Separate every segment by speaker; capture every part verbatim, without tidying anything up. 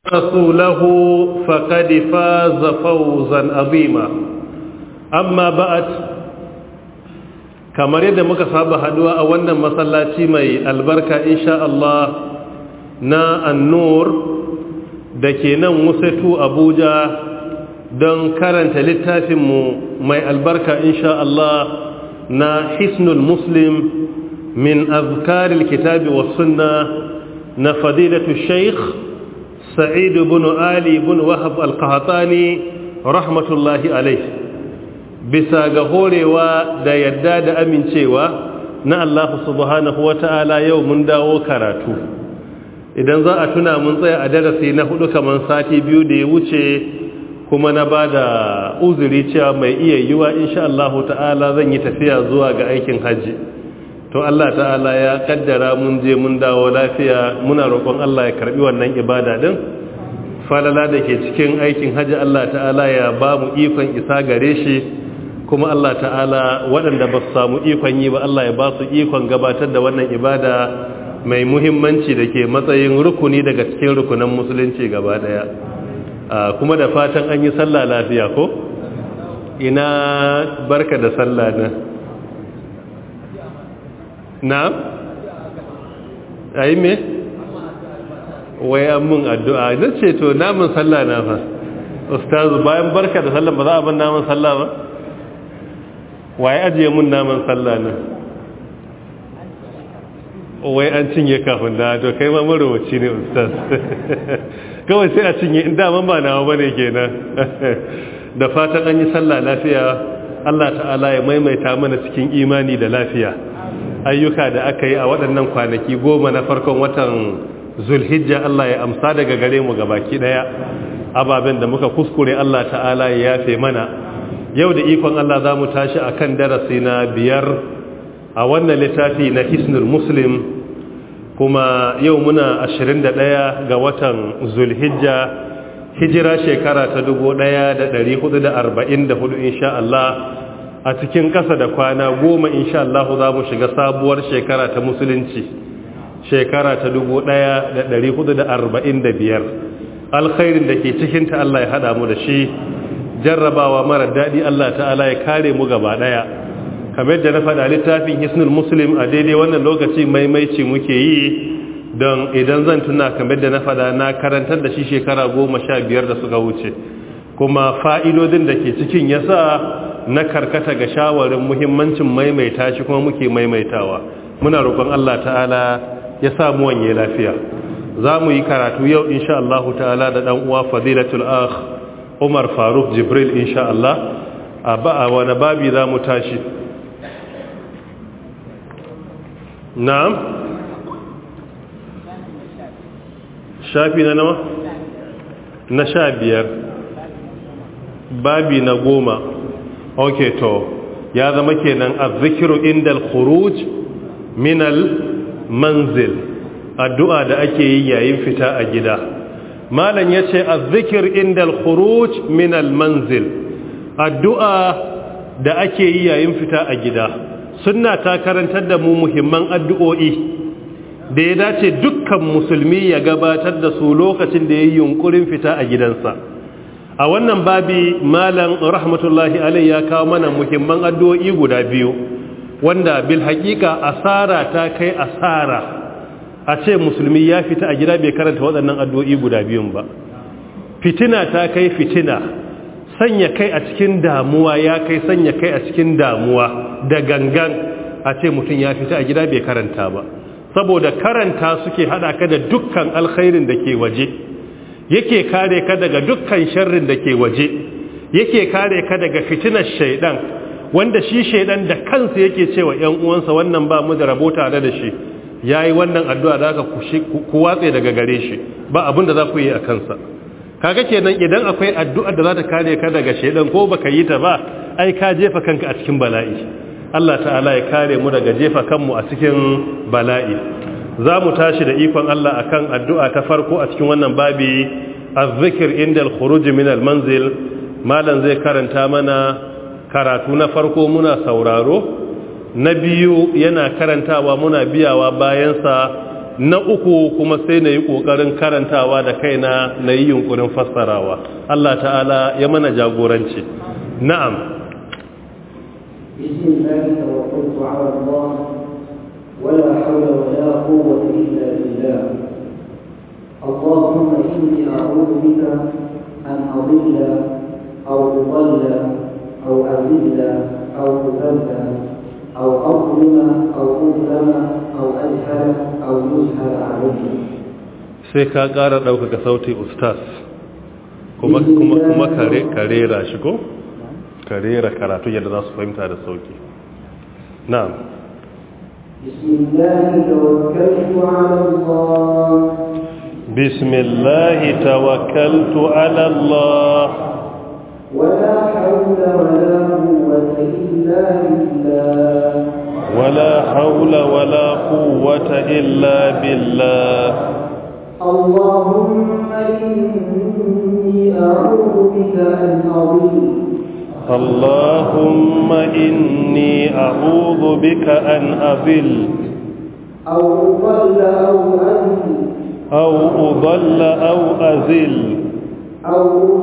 Speaker 1: رسوله فقد فاز فوزا عظيما أما بعد kamar yadda muka saba haduwa a wannan masallaci mai albarka insha Allah na An-Nur da ke nan Wusatu Abuja don karanta littafinmu mai albarka insha Allah na Hisnul Muslim min azkaril kitabi was sunna na fadilatu Sheikh Sa'id ibn Ali ibn Wahab al-Qahtani rahmatullahi alayhi bisa ga horewa da yadda da amincewa na Allah subhanahu wata'ala yau mun dawo karatu idan za a tuna mun tsaya a darasi na hudu kaman sati biyu da ya wuce kuma na bada uzuri cewa mai iya yiwa insha Allah ta'ala zan yi tafiya zuwa ga aikin haji to Allah ta'ala ya kaddara mun je mun dawo lafiya muna roƙon Allah ya karbi wannan ibada din falala da ke cikin aikin haji Allah ta'ala ya ba mu ikon isa gare shi kuma Allah ta'ala waɗanda ba su samu ikon yi ba Allah ya ba su ikon gabatar da wannan ibada mai muhimmanci da ke matsayin rukuni daga cikin rukunan musulunci gaba daya kuma da fatan an yi sallah lafiya ko ina barka da sallah na na ayi me waya mun addu'a na ce to namun sallah na fa ustazu bayan barka da sallah ba za a ban namun sallah ba waye ajiye mun naman sallah nan wai an cinye kafin da to kai ma marowaci ne ustaz kawai sai a cinye inda man ba nawa bane kenan da fatan an yi sallah lafiya Allah ta'ala ya maimaita mana cikin imani da lafiya ayyuka da aka yi a waɗannan kwanaki goma na farkon watan Zulhijja Allah ya amsa daga gare mu gabaki daya ababen da muka kuskure Allah ta'ala ya yafe mana yau da ikon Allah za mu tashi a kan darasi na biyar a wannan littafi na Hisnul Muslim kuma yau muna ashirin da ɗaya ga watan Zulhijja hijira shekara ta dubu ɗaya da ɗari hudu da arba'in da hudu insha Allah a cikin ƙasa da kwana goma insha Allah za mu shiga sabuwar shekara ta musulunci shekara ta dubu ɗaya da ɗari hudu da arba'in da biyar alkhairin da ke cikinta Allah ya haɗa mu da shi jarrabawa mara daɗi Allah ta'ala ya kare mu gaba ɗaya kamar yadda na faɗa littafin Hisnul Muslim a daidai wannan lokaci maimaici muke yi don idan zan tuna kamar yadda na faɗa na karantar da shi shekara goma sha biyar da suka wuce kuma fa'idodin da ke cikin yasa na karkata ga shawarin muhimmancin maimaita shi kuma muke maimaitawa muna roƙon Allah ta'ala ya sa mu wanye lafiya za mu yi karatu yau insha Allah ta'ala da ɗan uwa fadilatul akh Umar Faruk Jibril insha Allah a ba a wani babi za mu tashi na'am shafi na nawa na sha biyar babi na goma ok to ya zama kenan azzikiru indal khuruj minal manzil addu'a da ake yi yayin fita a gida malan ya ce azzikir inda al-khuruj min al-manzil addu'a da ake yi yayin fita a gida sunna ta karantar da mu muhimman addu'o'i da ya dace dukkan musulmi ya gabatar da su lokacin da yayin yunkurin fita a gidansa a wannan babi malan rahmatullahi alayhi ya kawo mana muhimman addu'o'i guda biyu wanda bil haqiqa asara ta kai asara a ce musulmi ya fita a gida bai karanta waɗannan addu'o'i guda biyun ba fitina ta kai fitina sanya kai a cikin damuwa ya kai sanya kai a cikin damuwa da gangan a ce mutum ya fita a gida bai karanta ba saboda karanta suke hada ka da dukkan alkhairin da ke waje yake kare ka daga dukkan sharrin da ke waje yake kare ka daga fitinar shaidan wanda shi shaidan da kansa yake cewa ƴan uwansa wannan ba mu da rabo tare da shi ya yi wannan addu'a da aka ku watse daga gare shi ba abin da za ku yi a kansa kaga kenan idan akwai addu'ar da za ta kare ka daga shaidan ko baka yi ta ba ai ka jefa kanka a cikin bala'i Allah ta'ala ya kare mu daga jefa kanmu a cikin bala'i za mu tashi da ikon Allah akan addu'a ta farko a cikin wannan babi azzikir inda al-khuruj min al-manzil malan zai karanta mana karatu na farko muna sauraro na biyu yana karantawa muna biyawa bayansa na uku kuma sai na yi ƙoƙarin karantawa da kaina na yi yunkurin fassarawa. Allah ta'ala ya mana jagoranci. Na'am.
Speaker 2: Bismillahi tawakkaltu ala Allah wala hawla wala quwwata illa billah. Allahumma inni a'udhu bika an adilla aw udalla aw azilla aw udalla aw adlima aw udlama aw ajhala aw yujhala alayhi.
Speaker 1: Sai ka ƙara ɗaukaka sauti ustaz kuma kuma kuma kare karera shi ko karera karatu yadda za su fahimta da sauki. Na'am.
Speaker 2: Bismillah tawakkaltu ala Allah.
Speaker 1: Bismillah tawakkaltu ala Allah.
Speaker 2: ولا حول ولا قوة إلا بالله.
Speaker 1: ولا حول ولا قوة إلا بالله.
Speaker 2: اللهم إني أعوذ بك أن أضل.
Speaker 1: اللهم إني أعوذ بك أن أضل
Speaker 2: أو أضل أو أذل.
Speaker 1: أو أضل أو أذل
Speaker 2: أو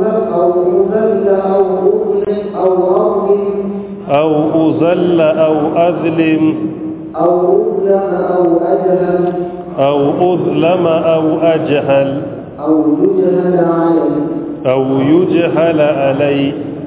Speaker 2: أضل أو أضل أو أظلم.
Speaker 1: أو أذل أو أذلم
Speaker 2: أو أظلم أو أجهل.
Speaker 1: أو أظلم أو أجهل
Speaker 2: أو يجهل علي.
Speaker 1: أو يجهل علي.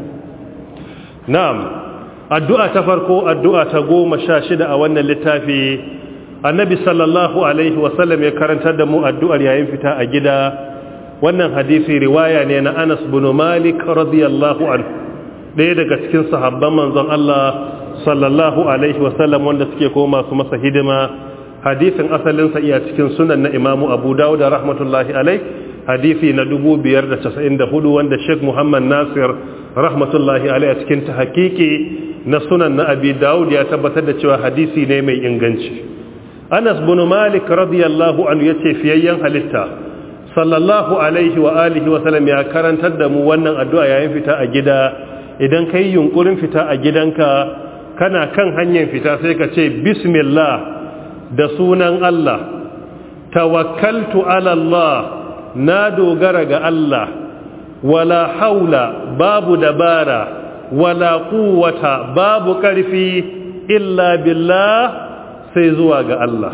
Speaker 1: نعم. الدعاء تفرقوا الدعاء تقوم شاشدة أولا للتافي النبي صلى الله عليه وسلم يكرن تدمو الدعاء ينفتح أجدا wannan hadisi riwaya ne na Anas bin Malik radiyallahu anhu ɗaya daga cikin sahabban manzon Allah sallallahu alaihi wasallam wanda suke koma su masa hidima. Hadisin asalin sa iya cikin sunan na Imam Abu Dawud rahmatullahi alaihi hadisi na dubu biyar da casa'in da hudu wanda Sheikh Muhammad Nasir rahmatullahi alaihi a cikin tahqiqi na sunan na Abi Dawud ya tabbatar da cewa hadisi ne mai inganci. Anas bin Malik radiyallahu anhu yace fiyayyen halitta sallallahu alaihi wa alihi wa sallam ya karantar da mu wannan addu'a yayin fita a gida. Idan kai yunkurin fita a gidanka kana kan hanyar fita sai ka ce bismillah da sunan Allah, tawakkaltu ala Allah, na dogara ga Allah, wala haula babu dabara, wala quwwata babu karfi illa billah sai zuwa ga Allah.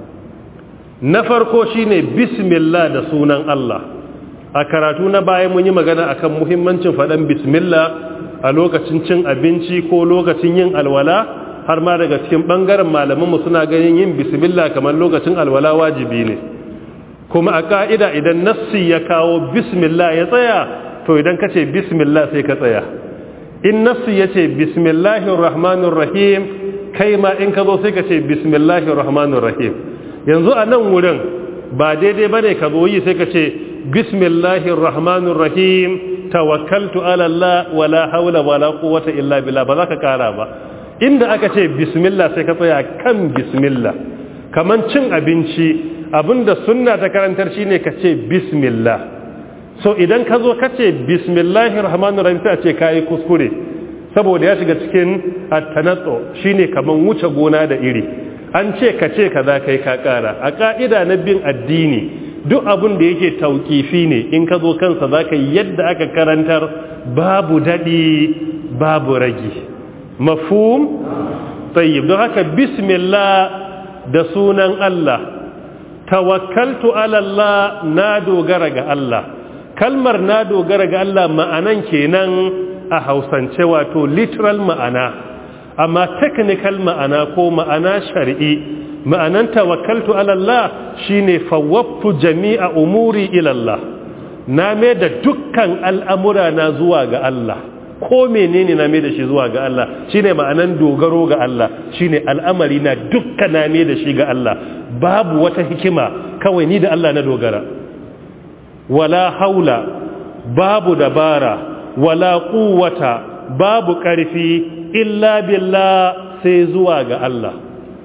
Speaker 1: Na farko shine bismillah da sunan Allah. A karatu na baya mun yi magana akan muhimmancin faɗan bismillah a lokacin cin abinci ko lokacin yin alwala, har ma daga cikin ɓangaren malamanmu suna ganin yin bismillah kamar lokacin alwala wajibi ne. Kuma a ƙa'ida idan nassi ya kawo bismillah ya tsaya, to idan ka ce bismillah sai ka tsaya. In nassi ya ce bismillahir rahmanir rahim, kai ma in ka zo sai ka ce bismillahir rahmanir rahim. Yanzu a nan wurin ba daidai ba ne ka zo yi sai ka ce bismillahir rahmanir rahim tawakkaltu ala Allah wala hawla wala quwwata illa billah, ba za ka kara ba. Inda aka ce bismillah sai ka tsaya kan bismillah. Kaman cin abinci abinda sunna ta karantar shine ka ce bismillah. So idan ka zo ka ce bismillahir rahmanir rahim sai a ce kai kuskure saboda ya shiga cikin at-tanattu shine kaman wuce gona da iri. An ce ka ce kaza kai ka kara. A ka'ida na bin addini duk abin da yake tauƙifi ne in ka zo kansa za ka yi yadda aka karantar, babu daɗi babu ragi. Mafhum? Tayyib. Don haka bismillah da sunan Allah, tawakkaltu ala Allah, na dogara ga Allah. Kalmar na dogara ga Allah ma'anan kenan a Hausance, wato literal ma'ana. Amma technical ma'ana ko ma'ana shar'i, ma'anan tawakkaltu ala Allah shine fawwaftu jami'a umuri ila Allah. Na mai da dukkan al'amura na zuwa ga Allah. Ko menene na mai da shi zuwa ga Allah, shine ma'anan dogaro ga Allah, shine al'amari na dukkan na mai da shi ga Allah. Babu wata hikima, kawai ni da Allah na dogara. Wala haula, babu dabara, wala quwwata, babu ƙarfi illa billah sai zuwa ga Allah.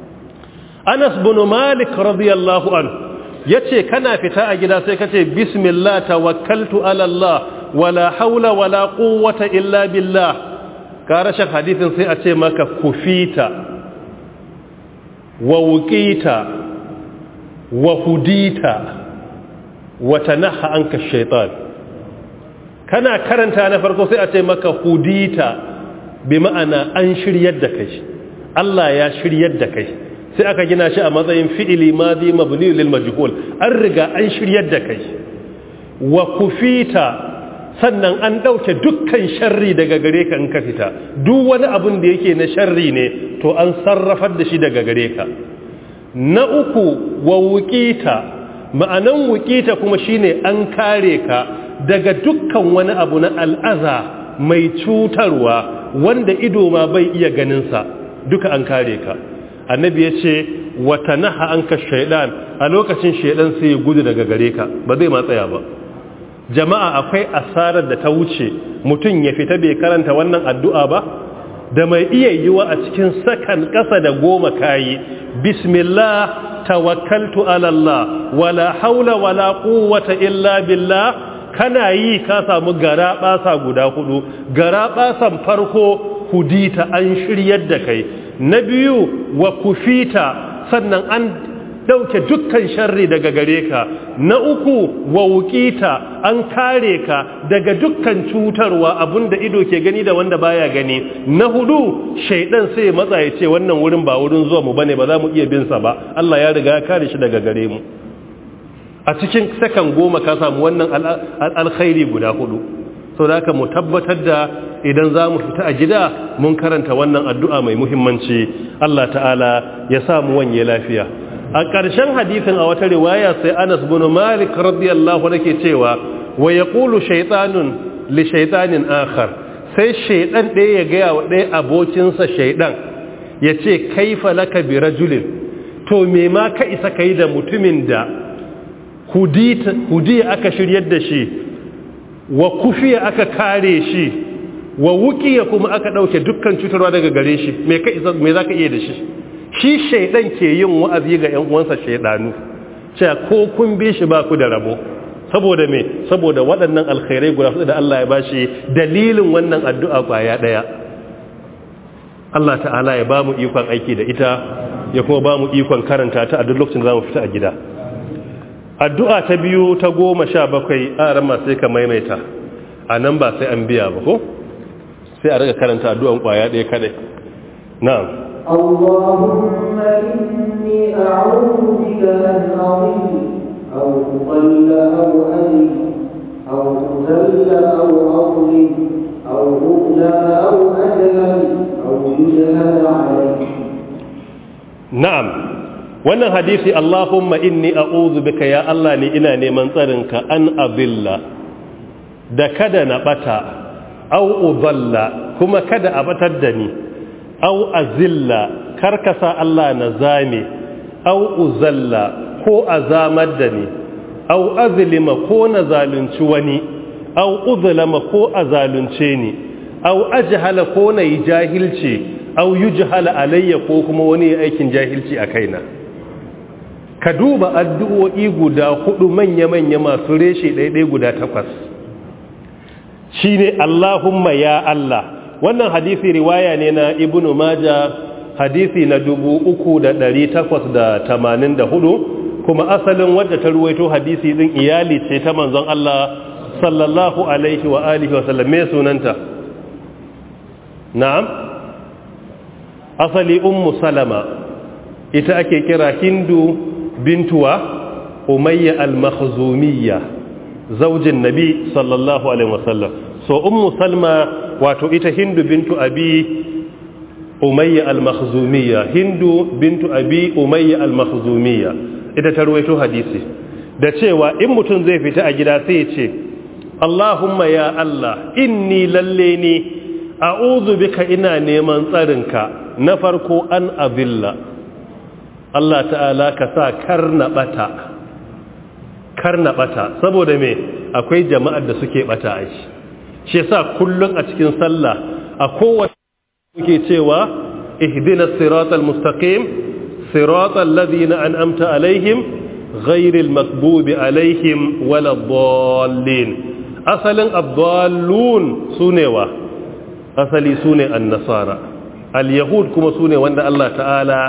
Speaker 1: Anas bin Malik radiyallahu anhu yace kana fita a gida sai kace bismillah tawakkaltu ala Allah wala haula wala quwwata illa billah. Ka rashin hadisin sai a ce maka kufita wa wuqita wa hudita wa tanaha anka shaytan kana karanta na farko sai a ce maka hudita bi ma'ana an shiryar da kai Allah ya shiryar da kai sai aka gina shi a matsayin fi'ili madi mabni lil majhul an riga an shiryar da kai wa kufita sannan an dauke dukkan sharri daga gare ka in ka fita duk wani abun da yake na sharri ne to an sarrafar da shi daga gare ka na uku wa wuqita ma'anan wuqita kuma shine an kare ka daga dukkan wani abu na al'aza mai cutarwa wanda ido ma bai iya ganin sa duka an kare ka annabi ya ce wata naha an ka shaidan a lokacin shaidan sai ya gudu daga gare ka ba zai ma tsaya ba jama'a akwai asarar da ta wuce mutum ya fita bai karanta wannan addu'a ba da mai iya yiwa a cikin sakan ƙasa da goma kayi bismillah tawakkaltu ala Allah wala haula wala quwwata illa billah kana yi ka samu gara basa guda hudu gara basan farko hudita an shiryar da kai na biyu wa kufita sannan an dauke dukkan sharri daga gare ka na uku wa wukita an kare ka daga dukkan cutarwa abinda ido ke gani da wanda baya gani na hudu shaidan sai matsa ya ce wannan wurin ba wurin zuwa mu bane ba za mu iya bin sa ba Allah ya riga ya kare shi daga gare mu a cikin sakan goma ka samu wannan alkhairi guda hudu so da haka mu tabbatar da idan za mu fita a gida mun karanta wannan addu'a mai muhimmanci Allah ta'ala ya samu wanye lafiya a ƙarshen hadisin a wata riwaya sai Anas bin Malik radiyallahu anhu ke cewa wa yaqulu shaytanun li shaytanin akhar sai shaydan ɗaya ya ga wa ɗaya abokinsa shaydan yace kaifa laka bi rajulin to me ma ka isa kai da mutumin da hudita hudiya aka shiryar da shi wa kufiya aka kare shi wa wukiya kuma aka dauke dukkan cutarwa daga gare shi me ka isa me zaka iya da shi shi shaydan ke yin wa'azi ga ƴan uwansa shaydanu cewa ko kun bi shi ba ku da rabo saboda me saboda waɗannan alkhairai guda da Allah ya bashi dalilin wannan addu'a kwaya daya Allah ta'ala ya ba mu ikon aiki da ita ya kuma ba mu ikon karanta ta a duk lokacin da zamu fita a gida addu'a ta biyu ta goma sha bakwai a rama sai ka maimaita a nan ba sai an biya ba ko sai a riga karanta addu'an kwaya ɗaya kadai na'am
Speaker 2: Allahumma inni a'udhu bika an adhilla aw udalla aw adil aw udalla aw adlim aw udla aw adlam aw yujhala alayhi
Speaker 1: na'am wannan hadisi Allahumma inni a'udhu bika ya Allah ni ina neman tsarinka an adilla da kada na bata au udalla kuma kada a batar da ni au azilla karkasa Allah na zame au uzalla ko azamar da ni au azlima ko na zalunci wani au uzlama ko azalunce ni au ajhala ko na yi jahilci au yujhala alayya ko kuma wani aikin jahilci a kaina ka duba addu'o'i guda hudu manya-manya masu reshe ɗaiɗai guda takwas shi ne Allahumma ya Allah wannan hadisi riwaya ne na ibnu maja hadisi na dubu uku da ɗari takwas da tamanin da hudu kuma asalin wadda ta ruwaito hadisi ɗin iyali ce ta manzon Allah sallallahu alaihi wa alihi wa sallam me sunanta na'am asali ummu salama ita ake kira hindu bintuwa umayya al-makhzumiyya zaujin nabi sallallahu alaihi wasallam so ummu salma wato ita hindu bintu abi umayya al-makhzumiyya hindu bintu abi umayya al-makhzumiyya ita ta ruwaito hadisi da cewa in mutum zai fita a gida sai ya ce Allahumma ya Allah inni lalle ni a'udhu bika ina neman tsarinka na farko an abilla Allah ta'ala ka sa karna bata karna bata saboda me akwai jama'ar da suke bata a shi shi yasa kullun a cikin sallah a kowace muke cewa ihdinas siratal mustaqim siratal ladina an'amta alaihim ghairil maghdubi alaihim waladdallin asalin ad-dallun sunewa asali sune an-nasara al-yahud kuma sune wanda Allah ta'ala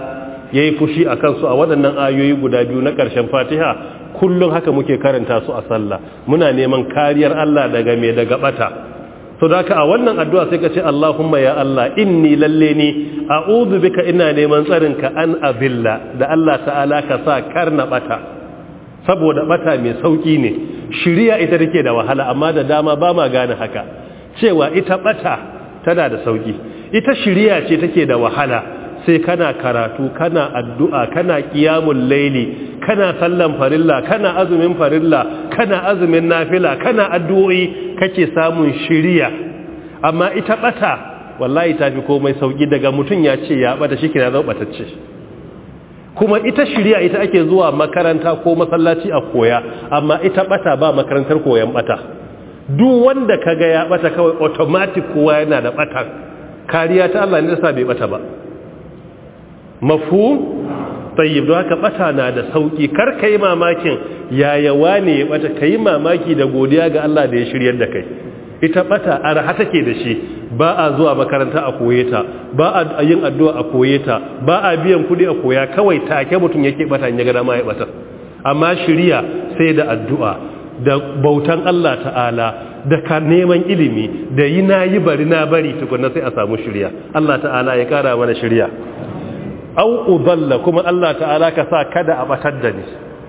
Speaker 1: yayi fushi akan su a waɗannan ayoyi guda biyu na ƙarshen Fatiha kullum haka muke karanta su a sallah muna neman kariyar Allah daga me daga bata so da haka a wannan addu'a sai ka ce Allahumma ya Allah inni lalle ni a'udhu bika ina neman tsarin ka an abilla da Allah ta'ala ka sa karna bata saboda bata mai sauki ne shiriya ita take da wahala amma da dama ba ma gane haka cewa ita bata tana da sauki ita shiriya ce take da wahala sai kana karatu kana addu'a kana qiyamul laili kana sallan farilla kana azumin farilla kana azumin nafila kana addu'o'i kake samun shiriya amma ita bata wallahi tafi komai sauki daga mutun ya ce ya bata shi kina zo batacce kuma ita shiriya ita ake zuwa makaranta ko masallaci a koya amma ita bata ba makarantar koyan bata duk wanda kaga ya bata kawai automatic kowa yana da bata kariya ta Allah ne da sa bai bata ba mafhum tayyib don haka bata na da sauki kar kai mamakin yaya wane ya bata kai mamaki da godiya ga Allah da ya shiryar da kai ita bata arha take da shi ba a zuwa makaranta a koye ta ba a yin addu'a a koye ta ba a biyan kudi a koya kawai take mutun yake bata in ya ga dama ya bata amma shiriya sai da addu'a da bautan Allah ta'ala da ka neman ilimi da yi na yi bari na bari tukunna sai a samu shiriya Allah ta'ala ya kara mana shiriya au udalla kuma Allah ta'ala ka sa kada a batar da ni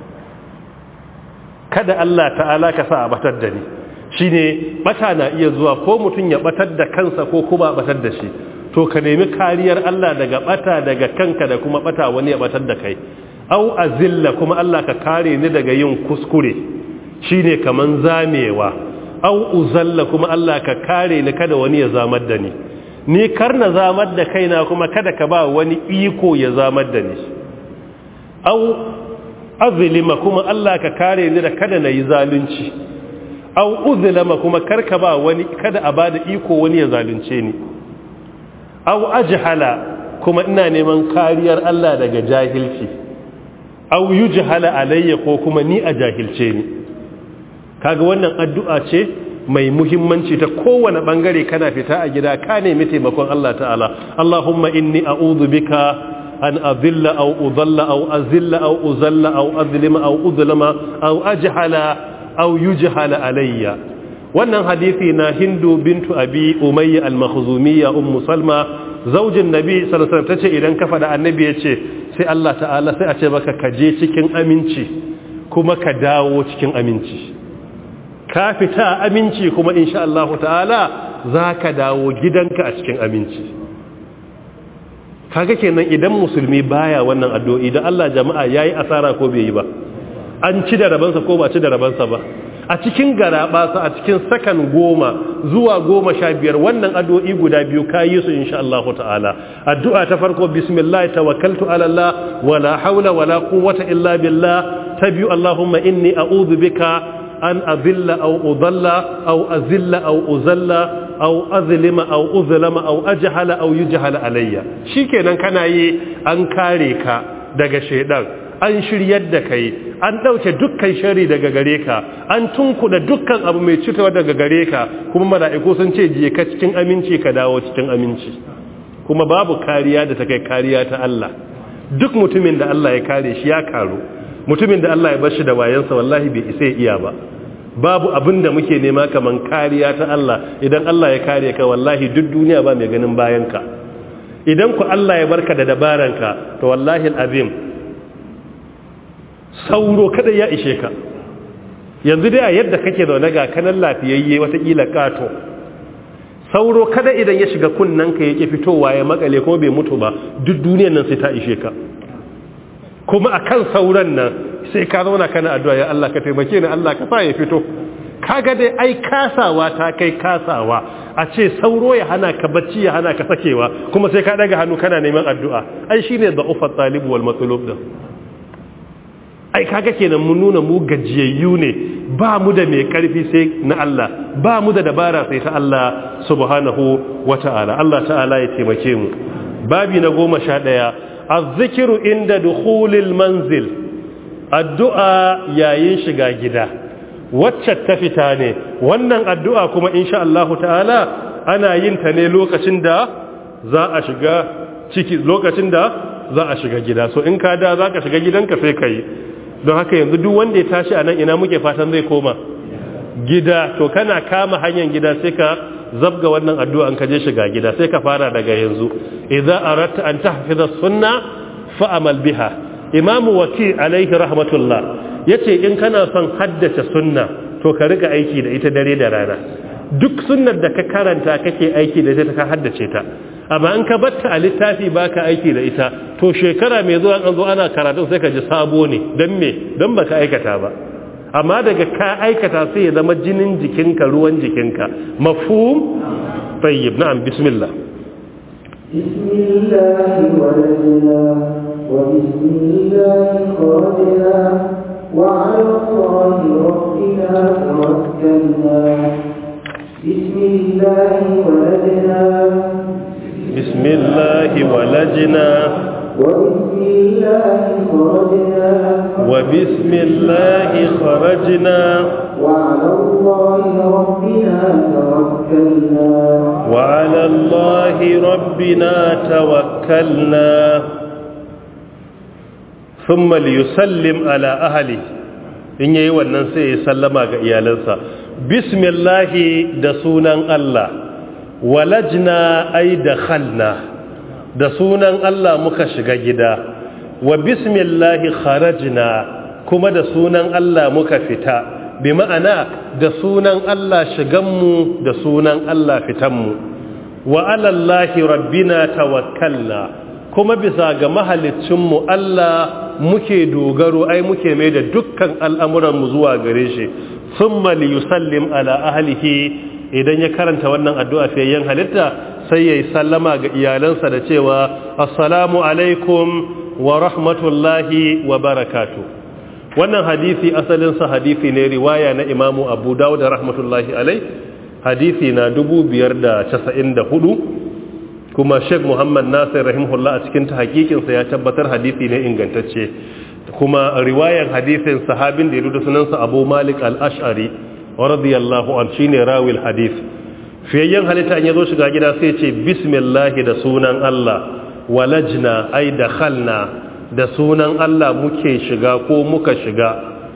Speaker 1: kada Allah ta'ala ka sa a batar da ni shine bata na iya zuwa ko mutun ya batar da kansa ko kuma batar da shi to ka nemi kariyar Allah daga bata daga kanka da kuma bata wani ya batar da kai au azilla kuma Allah ka kare ni daga yin kuskure shine kaman zamewa au uzalla kuma Allah ka kare ni kada wani ya zamar da ni ni karna zamar da kaina kuma kada ka ba wani iko ya zamar da ni au azlima kuma Allah ka kare ni da kada nayi zalunci au uzlama kuma karka ba wani kada a bada iko wani ya zalunce ni au ajhala kuma ina neman kariyar Allah daga jahilci au yujhala alayya ko kuma ni a jahilce ni kaga wannan addu'a ce mai muhimmanci ta kowane bangare kana fita a gida ka nemi taimakon Allah ta'ala Allahumma inni a'udhu bika an adilla aw udalla aw azilla aw uzalla aw azlima aw udlama aw ajhala aw yujhala alayya wannan hadisi na Hindu bintu Abi Umayya al-Makhzumiyya ummu Salma zaujin Nabi sallallahu alaihi wasallam tace idan ka fada annabi yace sai Allah ta'ala sai a ce maka ka je cikin aminci kuma ka dawo cikin aminci ka fita aminci kuma insha Allah ta'ala zaka dawo gidanka a cikin aminci kaga kenan idan musulmi baya wannan addu'o'i da Allah jama'a yayi asara ko bai yi ba an ci da rabansa ko ba ci da rabansa ba a cikin garaba sa a cikin sakan goma zuwa goma sha biyar wannan addu'o'i guda biyu kayi su insha Allah ta'ala addu'a ta farko bismillah tawakkaltu ala Allah wala hawla wala quwwata illa billah ta biyu Allahumma inni a'udhu bika an azilla aw udalla aw azilla aw uzalla aw azlima aw uzlama aw ajhala aw yujhala alayya shikenan kana yi an kare ka daga shedan an shiryar da kai an dauke dukkan shari daga gare ka an tunkuda dukkan abu mai cutarwa daga gare ka kuma mala'iku sun ce je ka cikin aminci ka dawo cikin aminci kuma babu kariya da ta kai kariya ta Allah duk mutumin da Allah ya kare shi ya karo mutumin da Allah ya bar shi da wayansa wallahi bai isa iya ba babu abin da muke nema kaman kariya ta Allah idan Allah ya kare ka wallahi duk duniya ba mai ganin bayanka idan ku Allah ya barka da dabaranka to wallahi alazim sauro kada ya ishe ka yanzu dai a yadda kake zaune ga kanan lafiyayye watakila kato sauro kada idan ya shiga kunnanka yake fitowa ya makale ko bai mutu ba duk duniyar nan sai ta ishe ka kuma akan sauran nan sai ka zauna kana addu'a ya Allah ka taimake ni Allah ka sa ya fito kaga dai ai kasawa ta kai kasawa a ce sauro ya hana ka bacci ya hana ka sakewa kuma sai ka daga hannu kana neman addu'a ai shine da'ufat talib wal matlub da ai kaga kenan mun nuna mu gajiyayyu ne ba mu da mai karfi sai na Allah ba mu da dabara sai ta Allah subhanahu wata'ala Allah ta'ala ya taimake mu babi na goma sha ɗaya az-zikru inda dukhulil manzil addu'a yayin shiga gida wacce ta fita ne wannan addu'a kuma insha Allah ta'ala ana yin ta ne lokacin da za a shiga ciki lokacin da za a shiga gida. So in ka da za ka shiga gidanka sai ka yi. Don haka yanzu duk wanda ya tashi a nan ina muke fatan zai koma gida. To kana kama hanyar gida sai ka zabga wannan addu'a an ka je shiga gida, sai ka fara daga yanzu. Idza aratta an tahfiza sunna fa'amal biha. Imam Waki alaihi rahmatullah yace in kana son haddace sunna to ka riga aiki da ita dare da rana. Duk sunnar da ka karanta kake aiki da ita ka haddace ta. Amma in ka batta a littafi baka aiki da ita to shekara mai zuwa an zo ana karatu sai ka ji sabo ne. Dan me? Dan baka aikata ba. Amma daga ka aikata sai ya zama jinin jikinka, ruwan jikinka. Mafhum? Tayyib. Na'am, bismillah.
Speaker 2: Bismillah walajna wa bismillah kharajna wa 'ala Allahi rabbina tawakkalna. Bismillah walajna Bismillah walajna وبسم الله خرجنا
Speaker 1: وبسم الله خرجنا
Speaker 2: وعلى الله ربنا توكلنا
Speaker 1: وعلى الله ربنا توكلنا ثم ليسلم على أهله in yayi wannan sai ya sallama ga iyalansa. Bismillah da sunan Allah, walajna ay dakhalna da sunan Allah muka shiga gida, wa bismillahi kharajna kuma da sunan Allah muka fita. Bi ma'ana da sunan Allah shiganmu da sunan Allah fitanmu. Wa alallahi rabbina tawakkalna kuma bisa ga mahaliccinmu Allah muke dogaro, ai muke mai da dukkan al'amuranmu zuwa gare shi. Thumma liyusallim ala ahlihi, idan ya karanta wannan addu'a fiyayyen halitta sai ya yi sallama ga iyalansa da cewa assalamu alaikum wa rahmatullahi wa barakatu. Wannan hadisi asalinsa hadisi ne riwaya na imamu abu dawud rahmatullahi alai, hadisi na dubu biyar da casa'in da hudu, kuma sheikh muhammad nasir rahimahullah a cikin hakikinsa ya tabbatar hadisi ne ingantacce. Kuma riwayan hadisin sahabin da ya rubuta sunansa abu malik al-ash'ari wa radiyallahu an shine rawil hadith. Fiyayyen halitta in yazo shiga gida sai ce bismillah da sunan Allah, walajna ay dakhalna da sunan Allah muke shiga ko muka shiga,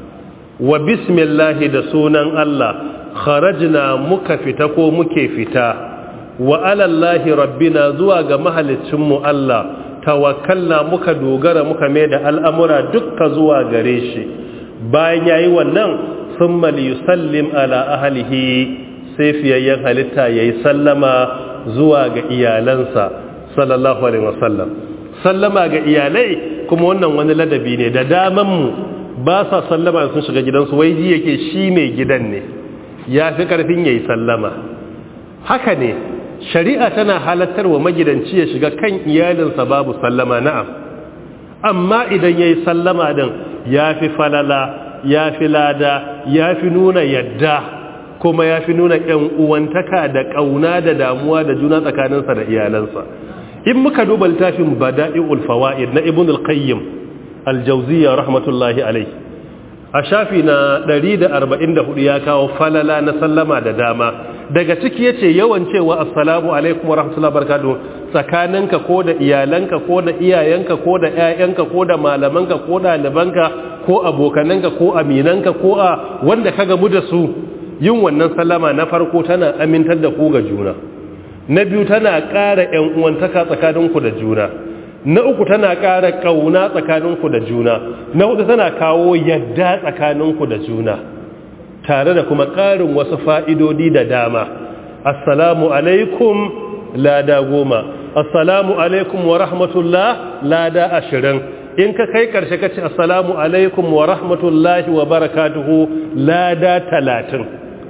Speaker 1: wa bismillah da sunan Allah kharajna muka fita ko muke fita, wa ala Allahi rabbina zuwa ga mahaliccin mu Allah tawakkalna muka dogara muka mai da al'amura dukka zuwa gare shi. Bayan yayi wannan thumma liyusallim ala ahlihi, sai fiyayyen halitta yayi sallama zuwa ga iyalansa sallallahu alaihi wasallam. Sallama ga iyalai kuma wannan wani ladabi ne da daman mu ba sa sallama sun shiga gidansu, wai ji yake shi mai gidan ne yafi karfin yayi sallama. Haka ne shari'a tana halattar wa magidanci ya shiga kan iyalinsa babu sallama, na'am, amma idan yayi sallama din yafi falala, yafi lada, yafi nuna yadda, kuma yafi nuna ƴan uwantaka da kauna da damuwa da juna tsakaninsa da iyalansa. In muka duba littafin Bada'i'ul Fawaid na Ibn al-Qayyim al-Jawziyya rahmatullahi alayh, a shafi na ɗari da arba'in da hudu ya kawo falala na sallama da dama. Daga ciki yace yawan cewa assalamu alaikum wa rahmatullahi wa barakatuh tsakaninka ko da iyalanka ko da iyayenka ko da ƴaƴanka ko da malamanka ko ɗalibanka ko abokananka ko aminanka ko a wanda ka gamu da su, yin wannan sallama na farko tana amintar da ku ga juna, na biyu tana ƙara ƴan uwantaka tsakaninku da juna, na uku tana ƙara ƙauna tsakaninku da juna, na hudu tana kawo yadda tsakaninku da juna, tare da kuma ƙarin wasu fa'idodi da dama. Assalamu alaikum lada goma, assalamu alaikum wa rahmatullah lada ashirin, in ka kai ƙarshe ka ce assalamu alaikum wa rahmatullahi wa barakatuhu lada talatin.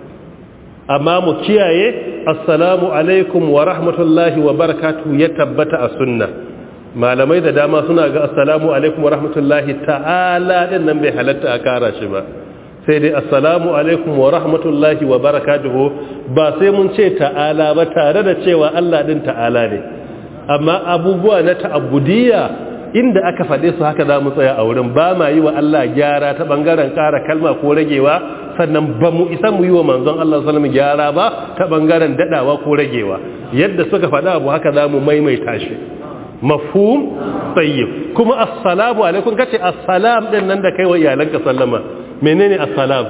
Speaker 1: Amma mu kiyaye assalamu alaikum wa rahmatullahi wa barakatuhu ya tabbata a sunna. Malamai da dama suna ga assalamu alaikum wa rahmatullahi ta'ala din nan bai halatta a kara shi ba, sai dai assalamu alaikum wa rahmatullahi wa barakatuhu, ba sai mun ce ta'ala ba, tare da cewa Allah din ta'ala ne. Amma abubuwa na ta'abbudiyya inda aka faɗe su haka za mu tsaya a wurin, ba ma yi wa Allah gyara ta ɓangaren ƙara kalma ko ragewa, sannan ba mu isa mu yi wa manzon Allah sallallahu alaihi wasallam gyara ba ta ɓangaren daɗawa ko ragewa. Yadda suka faɗa abu haka za mu maimaita shi. mafhum tayyib. Kuma assalamu alaikum kace assalam din nan da kai wa iyalanka sallama, menene assalam?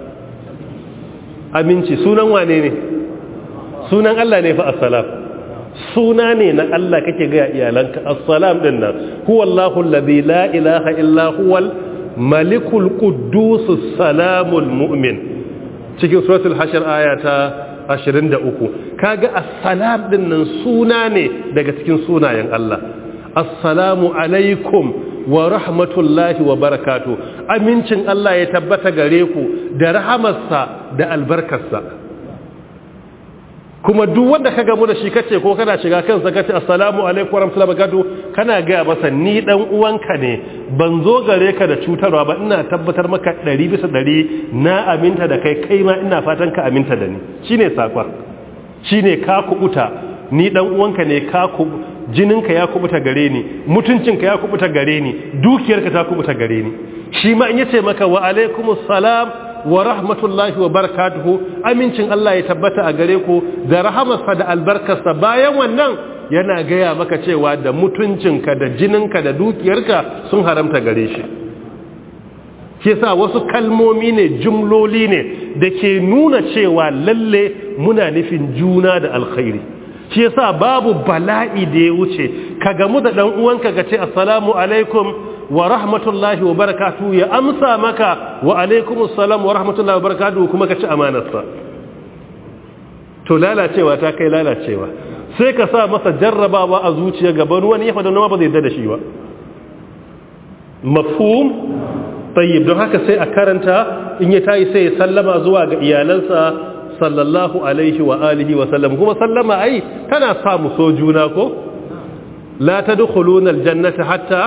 Speaker 1: Aminci. Sunan wane ne? Sunan Allah ne fa assalam. Suna ne na Allah kake ga iyalanka assalam din nan. Huwallahu alladhi la ilaha illa huwal malikul quddus salamul mu'min, cikin suratul hashr ayata ashirin da uku. Kaga assalam din nan suna ne daga cikin sunayen Allah. Assalamu alaikum wa rahmatullahi wa barakatuh. Amincin Allah ya tabbata gare ku da rahamarsa da albarkarsa. Kuma duk wanda ka gamu da shi kace ko kana shiga kansa kace assalamu alaikum wa rahmatullahi wa barakatuh, kana ga masa ni dan uwanka ne, ban zo gare ka da cutarwa ba, ina tabbatar maka ɗari bisa ɗari na aminta da kai, kai ma ina fatan ka aminta da ni. Shine sakon, shine ka kubuta, ni dan uwanka ne, ka kubu, jininka ya kubuta gare ni, mutuncinka ya kubuta gare ni, dukiyarka ta kubuta gare ni. Shi ma in yace maka wa alaikumus salam wa rahmatullahi wa barakatuhu, amincin Allah ya tabbata a gare ku da rahamarsa da albarkarsa, bayan wannan yana gaya maka cewa da mutuncinka da jininka da dukiyarka sun haramta gare shi. Ke sa wasu kalmomi ne, jumloli ne da ke nuna cewa lalle muna nufin juna da alkhairi. Shi yasa babu bala'i da ya wuce ka gamu da dan uwanka ka ce assalamu alaikum wa rahmatullahi wa barakatuhu, ya amsa maka wa alaikumus salam wa rahmatullahi wa barakatuhu, kuma ka ci amanarsa. To lalacewa ta kai lalacewa, sai ka sa masa jarrabawa a zuciya gaban wani ya faɗa nawa ba zai yarda da shi ba. Mafhum tayyib. Don haka sai a karanta, in ya tayi sai ya sallama zuwa ga iyalansa sallallahu alaihi wa alihi wa sallam. Kuma sallama ai tana sa mu so juna ko? La tadkhuluna aljannata hatta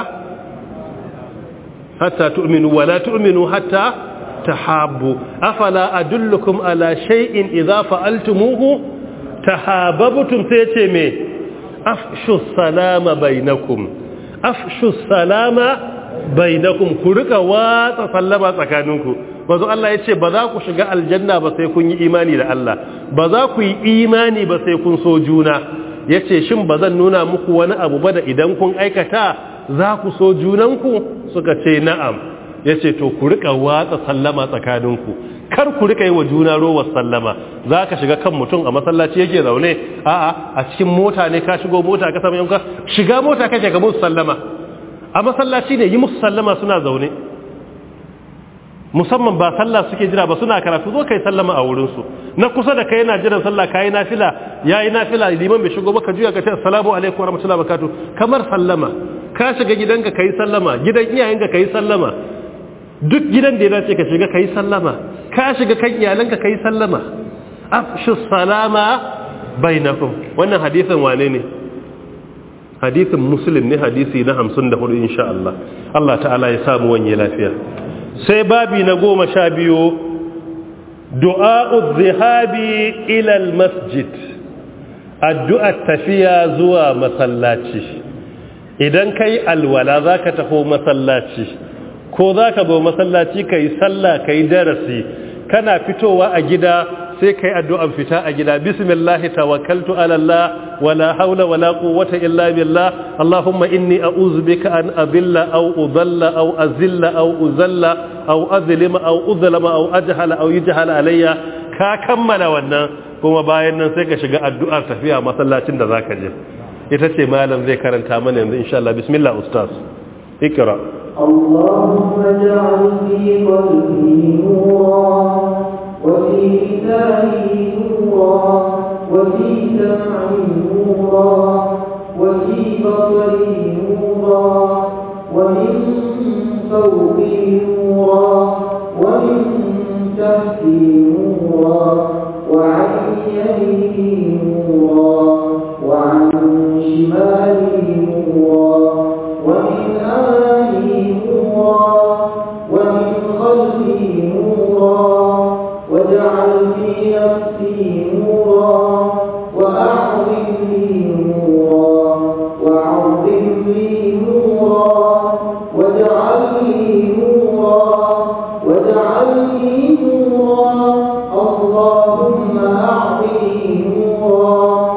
Speaker 1: hatta tu'minu wa la tu'minu hatta tahabbu. Afala adullukum ala shay'in idza fa'altumuhu tahabbtum. Sai ce me? Afshu salama bainakum, afshu salama bainakum, ku rika watsa sallama tsakaninku. Bazo Allah ya ce ba za ku shiga aljanna ba sai kun yi imani da Allah, ba za ku yi imani ba sai kun so juna. Ya ce shin ba zan nuna muku wani abu ba da idan kun aikata za ku so junanku? Suka ce na'am. Ya ce to ku rika watsa sallama tsakaninku, kar ku rika yi wa juna rowar sallama. Za ka shiga kan mutum a masallaci yake zaune, a'a a cikin mota ne, ka shigo mota ka samu yanka, shiga mota kake ka musu sallama. A masallaci ne, yi musu sallama suna zaune, musamman ba sallah suke jira ba, suna karatu, zo kai sallama a wurinsu. Na kusa da kai yana jiran sallah, kayi nafila, yayi nafila, liman bai shigo ba, ka juya ka ce assalamu alaikum warahmatullahi wabarakatuh, kamar sallama. Ka shiga gidanka kai sallama, gidan iyayenka kai sallama, duk gidan da ya dace ka shiga kai sallama, ka shiga kan iyalanka kai sallama. Afshu salama bainakum. Wannan hadisin wane ne? Hadisin Muslim ne, hadisi na hamsin da hudu insha Allah. Allah ta'ala ya samu wanye lafiya. Sai babi na goma sha biyu, du'a'ud zihabi ilal masjid, addu'ar tafiya zuwa masallaci. Idan kai alwala za ka taho masallaci, ko za ka zo masallaci ka yi sallah ka yi darasi, kana fitowa a gida sai kai addu'an fita a gida. Bismillahi tawakkaltu ala Allah wala haula wala quwwata illa billah. Allahumma inni a'udhu bika an adilla aw udalla aw azilla aw uzalla aw azlima aw uzlama aw ajhala aw yujhala alayya. Ka kammala wannan, kuma bayan nan sai ka shiga addu'ar tafiya masallacin da zaka je. Ita ce malam zai karanta mana yanzu insha Allah. Bismillah ustaz. Ikra.
Speaker 2: اللهم اجعل في قلبي نورا وفي لساني نورا وفي سمعي نورا وفي بصري نورا ومن فوقي نورا ومن تحتي نورا وعن يميني نورا وعن شمالي نورا ومن أمامي نورا ومن خلفي نورا واجعل في نفسي نورا وأعظم لي نورا وأعظم لي نورا واجعل لي نورا واجعل لي نورا اللهم أعطني نورا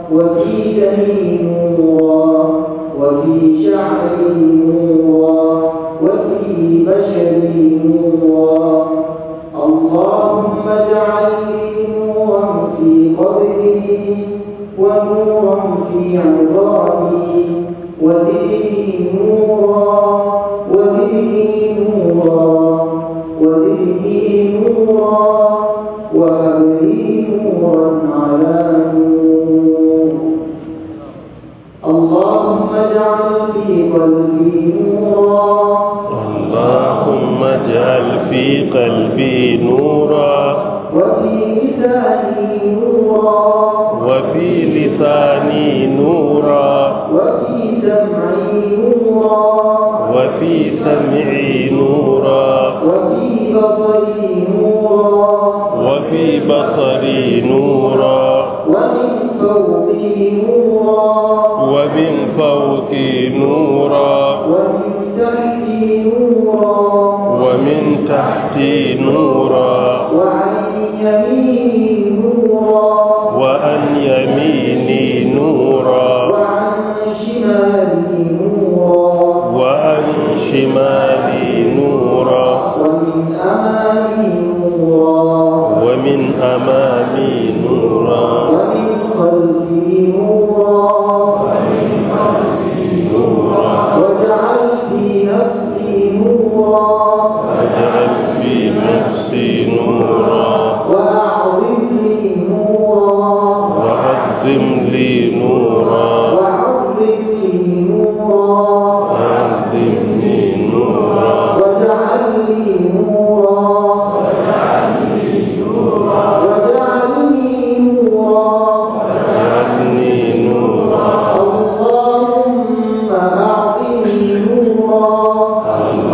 Speaker 2: وفي دمي نورا وفي شعري نورا وفي بشري نورا اللهم اجعل لي نورا في قبري ونورا في عظامي وزدني نورا وزدني نورا وزدني نورا وهب لي نورا على نور اللهم اجعل في قلبي نورا
Speaker 1: اللهم اجعل في قلبي نورا
Speaker 2: وفي لساني نورا
Speaker 1: وفي لساني نورا
Speaker 2: وفي سمعي نورا
Speaker 1: وفي سمعي نورا
Speaker 2: وفي بصري نورا
Speaker 1: وفي بصري نورا
Speaker 2: ومن فوقي نورا
Speaker 1: ومن فوقي نورا
Speaker 2: ومن تحتي نورا
Speaker 1: ومن تحتي نورا
Speaker 2: وعن يميني نورا
Speaker 1: وعن يميني نورا
Speaker 2: وعن شمالي نورا
Speaker 1: وعن شمالي نورا
Speaker 2: ومن أمامي نورا
Speaker 1: ومن أمامي نورا
Speaker 2: ومن خلفي نورا واجعل في نفسي نورا
Speaker 1: واجعل في نفسي نورا
Speaker 2: وأعظم لي نورا
Speaker 1: وعظم لي نورا
Speaker 2: وعظم لي نورا
Speaker 1: وعظم لي نورا
Speaker 2: واجعل لي نورا واجعلني نورا
Speaker 1: واجعلني نورا
Speaker 2: اللهم أعطني نورا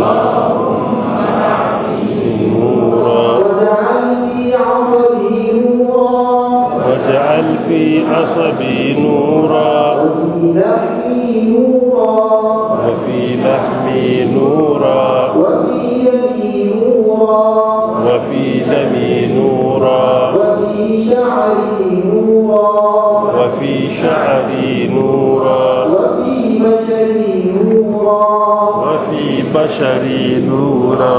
Speaker 1: نورا
Speaker 2: واجعل في عصبي نورا
Speaker 1: واجعل في عصبي نورا
Speaker 2: وفي لحمي نورا
Speaker 1: وفي لحمي نورا
Speaker 2: وفي يدي نورا
Speaker 1: وفي دمي نورا
Speaker 2: وفي شعري نورا
Speaker 1: وفي شعري نورا
Speaker 2: وفي بشري نورا
Speaker 1: وفي بشري نورا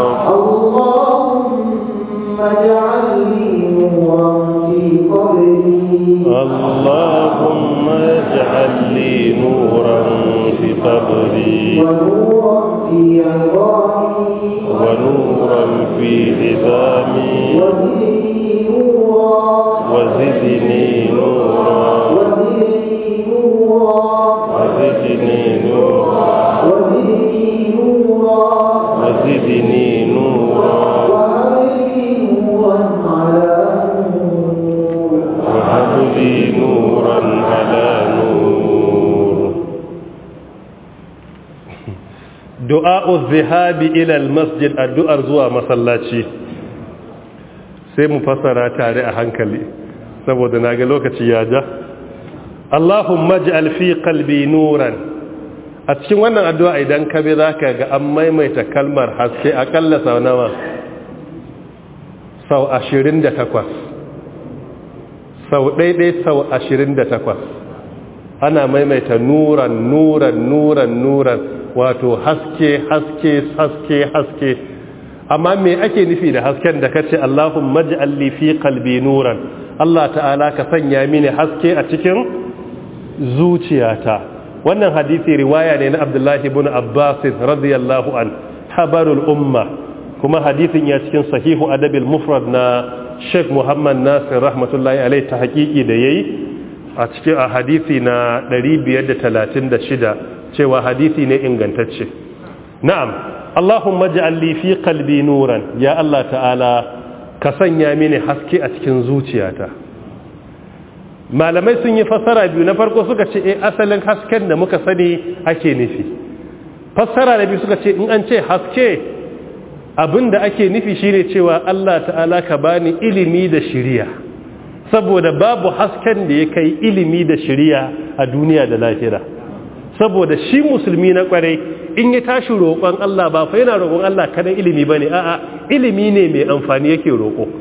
Speaker 2: اللهم اجعل لي نورا في قبري
Speaker 1: اللهم اجعل لي نورا في قبري
Speaker 2: ونورا في عظامي
Speaker 1: ونورا في عظامي
Speaker 2: وزدني نورا
Speaker 1: وزدني نورا
Speaker 2: وزدني نورا
Speaker 1: وزدني نورا
Speaker 2: وزدني نورا
Speaker 1: وزدني نورا
Speaker 2: وهب لي نورا على نور
Speaker 1: وهب لي نورا على نور. دعاء الذهاب إلى المسجد الدعاء زوا مسلاتي sai mu fassara tare a hankali saboda naga lokaci ya ja. Allahumma ij'al fi qalbi nuran. A cikin wannan addu'a idan ka bi zaka ga an maimaita kalmar haske akalla sau nawa? Sau ashirin da takwas. Sau ɗaiɗai sau ashirin da takwas. Ana maimaita nuran nuran nuran nuran wato haske haske haske haske. Amma me ake nufi da hasken da kace Allahumma ij'al li fi qalbi nuran? Allah ta'ala ka sanya mini haske a cikin zuciyata. Wannan hadisi riwaya ne na Abdullah ibn Abbas radiyallahu an, habarul umma, kuma hadisin ya cikin sahihu adabil mufrad na Sheikh Muhammad Nasir rahmatullahi alaihi ta hakiki da yayi a cikin a hadisi na ɗari biyar da talatin da shida cewa hadisi ne ingantacce. Na'am, Allahumma ij'al li fi qalbi nuran, ya Allah ta'ala ka sanya mini haske a cikin zuciyata. Malamai sun yi fassara biyu, na farko suka ce eh asalin hasken da muka sani ake nufi. Fassara na biyu suka ce in an ce haske abinda ake nufi shine cewa Allah ta'ala ka bani ilimi da shiriya. Saboda babu hasken da ya kai ilimi da shiriya a duniya da lahira. Saboda shi musulmi na kwarai in ya tashi roƙon Allah ba fa yana roƙon Allah kadan ilimi bane, a'a ilimi ne mai amfani yake roƙo.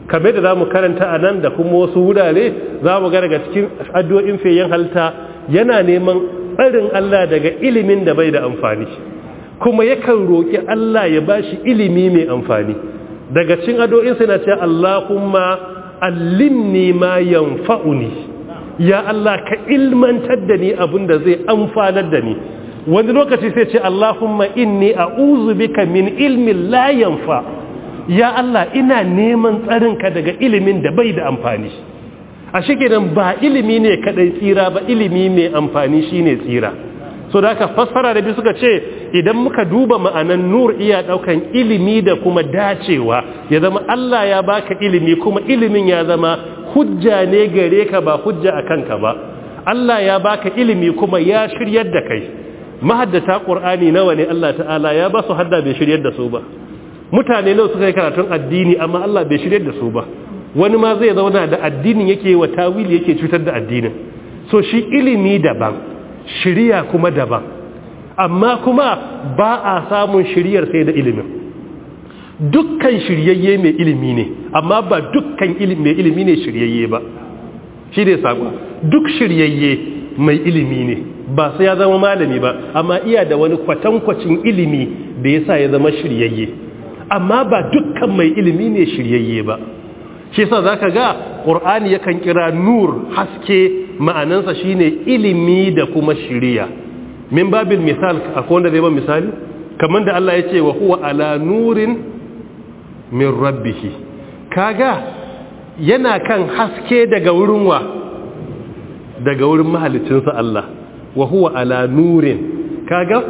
Speaker 1: kamar da zamu karanta a nan da kuma wasu wurare zamu ga daga cikin addu'o'in fiyayyen halitta yana neman tsarin Allah daga ilimin da bai da amfani kuma yakan roki Allah ya bashi ilimi mai amfani daga cikin addu'o'in sai na ce Allahumma allimni ma yanfa'uni ya Allah ka ilmantar da ni abinda zai amfanar da ni wani lokaci sai ce Allahumma inni a'udhu bika min ilmin la yanfa ya Allah ina neman tsarinka daga ilimin da bai da amfani a shikenan ba ilimi ne kadai tsira ba ilimi mai amfani shine tsira so da aka fassara da bi suka ce idan muka duba ma'anan nur iya daukan ilimi da kuma dacewa ya zama Allah ya baka ilimi kuma ilimin ya zama hujja ne gare ka ba hujja akan ka ba Allah ya baka ilimi kuma ya shiryar da kai mahaddata qur'ani nawa ne Allah ta'ala ya ba su hadda bai shiryar da su ba mutane nawa suka yi karatun addini amma Allah bai shiryar da su ba wani ma zai zauna da addinin yake wa tawili yake cutar da addinin so shi ilimi daban shiriya kuma daban amma kuma ba a samun shiriyar sai da ilimin dukkan shiryayye mai ilimi ne amma ba dukkan mai ilimi ne shiryayye ba shi ne sako duk shiryayye mai ilimi ne ba sai ya zama malami ba amma iya da wani kwatankwacin ilimi da yasa ya zama shiryayye amma ba dukkan mai ilimi ne shiryayye ba shi yasa zaka ga Qur'ani yakan kira nur haske ma'anansa shine ilimi da kuma shiriya min babil misal akwai wanda zai ba misali kamar da Allah ya ce wa huwa ala nurin min rabbih kaga yana kan haske daga wurin wa daga wurin mahalicinsa Allah wa huwa ala nurin kaga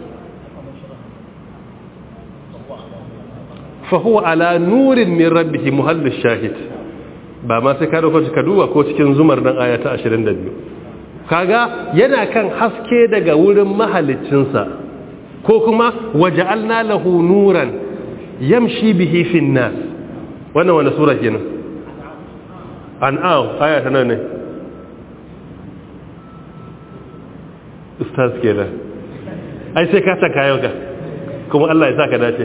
Speaker 1: fa huwa ala nurin min rabbih muhallu shahid ba ma sai ka dauko ka duba ko cikin zumar dan aya ta ashirin da biyu kaga yana kan haske daga wurin mahalicinsa ko kuma waja'alna lahu nuran yamshi bihi fin nas wannan wannan sura kenan an'am aya ta nan ne ustaz kenan ai sai ka saka yau ka kuma Allah ya saka dace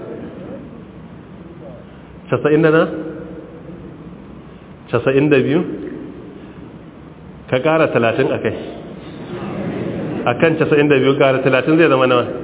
Speaker 1: casa'in da na casa'in da biyu ka ƙara talatin a kai a kan casa'in da biyu ƙara talatin zai zama nawa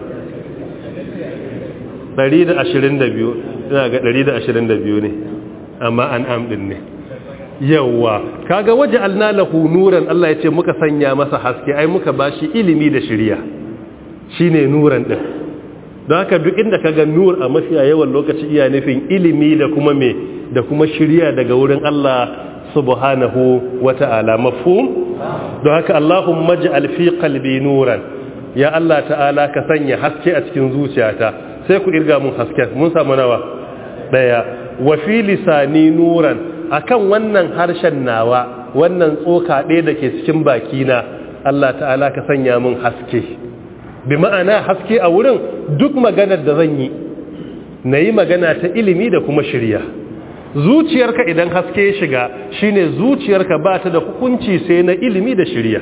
Speaker 1: ɗari da ashirin da biyu ina ga ɗari da ashirin da biyu ne amma an amɗin ne yawwa kaga waje alnalahu nuran Allah ya ce muka sanya masa haske ai muka bashi ilimi da shiriya shine nuran din don haka duk inda kaga nur a mafiya yawan lokaci iya nufin ilimi da kuma me da kuma shiriya daga wurin Allah subhanahu wata'ala mafhum don haka Allahumma ij'al fi qalbi nuran ya Allah ta'ala ka sanya haske a cikin zuciyata sai ku irga mun haske mun samu nawa daya wa fi lisani nuran akan wannan harshen nawa wannan tsoka ɗaya da ke cikin bakina Allah ta'ala ka sanya mun haske bi ma'ana haske a wurin duk maganar da zan yi na yi magana ta ilimi da kuma shirya zuciyarka idan haske ya shiga shine zuciyarka ba ta da hukunci sai na ilimi da shirya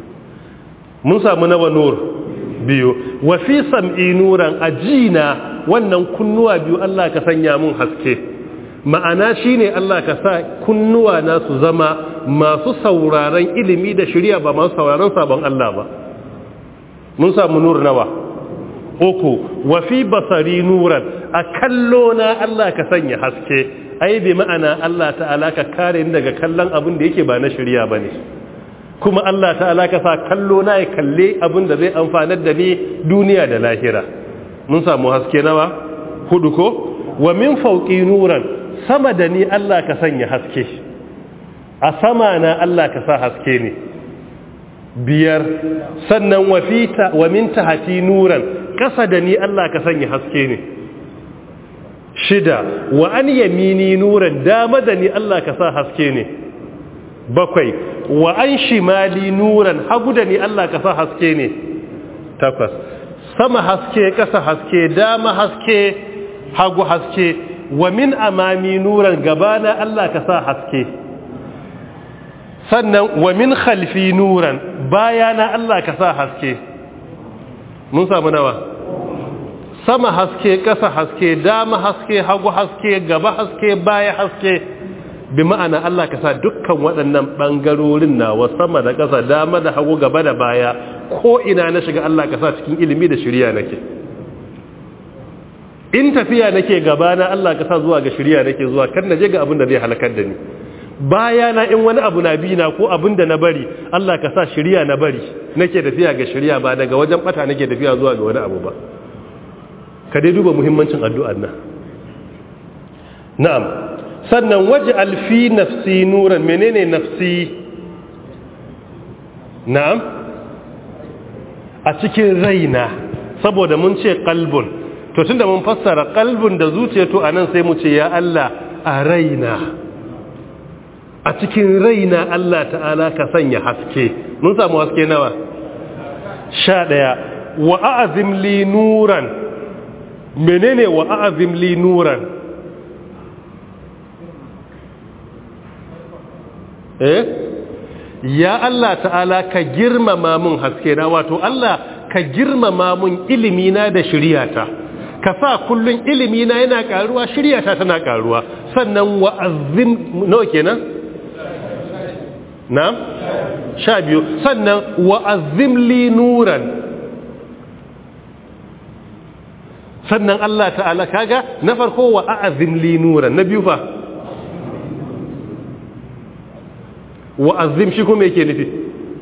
Speaker 1: mun samu nawa nur biyu wa fi sam'i nuran ajina wannan kunnuwa biyu Allah ka sanya mun haske ma'ana shine Allah ka sa kunnuwa na su zama masu sauraron ilimi da shirya ba masu sauraron sabon Allah ba mun samu nur nawa uku wa fi basari nuran a kallo na Allah ka sanya haske ai bi ma'ana Allah ta'ala ka kare ni daga kallon abin da yake ba na shirya bane kuma Allah ta'ala ka sa kallo na ya kalle abin da zai amfanar da ni duniya da lahira mun samu haske nawa hudu ko wa min fawqi nuran sama da ni Allah ka sanya haske a sama na Allah ka sa haske ne biyar sannan wa fita wa min tahti nuran kasa da ni Allah ka sanya haske ne shida wa an yamini nuran dama da ni Allah ka sa haske ne bakwai wa an shimali nuran hagu da ni Allah ka sa haske ne takwas sama haske kasa haske dama haske hagu haske wa min amami nuran gabana Allah ka sa haske sannan wa min khalfi nuran bayana Allah ka sa haske mun samu nawa sama haske, ƙasa haske, dama haske, hagu haske, gaba haske, baya haske. Bi ma'ana Allah ka sa dukkan waɗannan ɓangarorin nawa sama da ƙasa, dama da hagu, gaba da baya, ko ina na shiga Allah ka sa cikin ilimi da shirya nake. In tafiya nake gabana Allah ka sa zuwa ga shirya nake zuwa, kan na je ga abin da zai halakar da ni. Baya na in wani abu na bi na ko abin da na bari, Allah ka sa shirya na bari, nake tafiya ga shirya ba daga wajen bata nake tafiya zuwa ga wani abu ba. Ka dai duba muhimmancin addu'ar nan. Na'am. Sannan waje alfi nafsi nuran, menene nafsi? Na'am. A cikin raina, saboda mun ce qalbun. To tunda mun fassara qalbun da zuciya, to anan sai mu ce ya Allah a raina. A cikin raina Allah ta'ala ka sanya haske. Mun samu haske nawa? Sha ɗaya. Wa a'azim li nuran. Menene wa a'azim li nuran? Eh? Ya Allah ta'ala ka girmama mun haske na, wato Allah ka girmama mun ilimina da shiriyata. Ka sa kullun ilimina yana karuwa, shiriyata tana karuwa. Sannan wa azim nawa kenan? Na'am? Sha biyu. Sannan wa azim li nuran. Sannan Allah ta'ala kaga na farko wa a'azim li nuran, na biyu fa wa azim shi kuma yake nufi.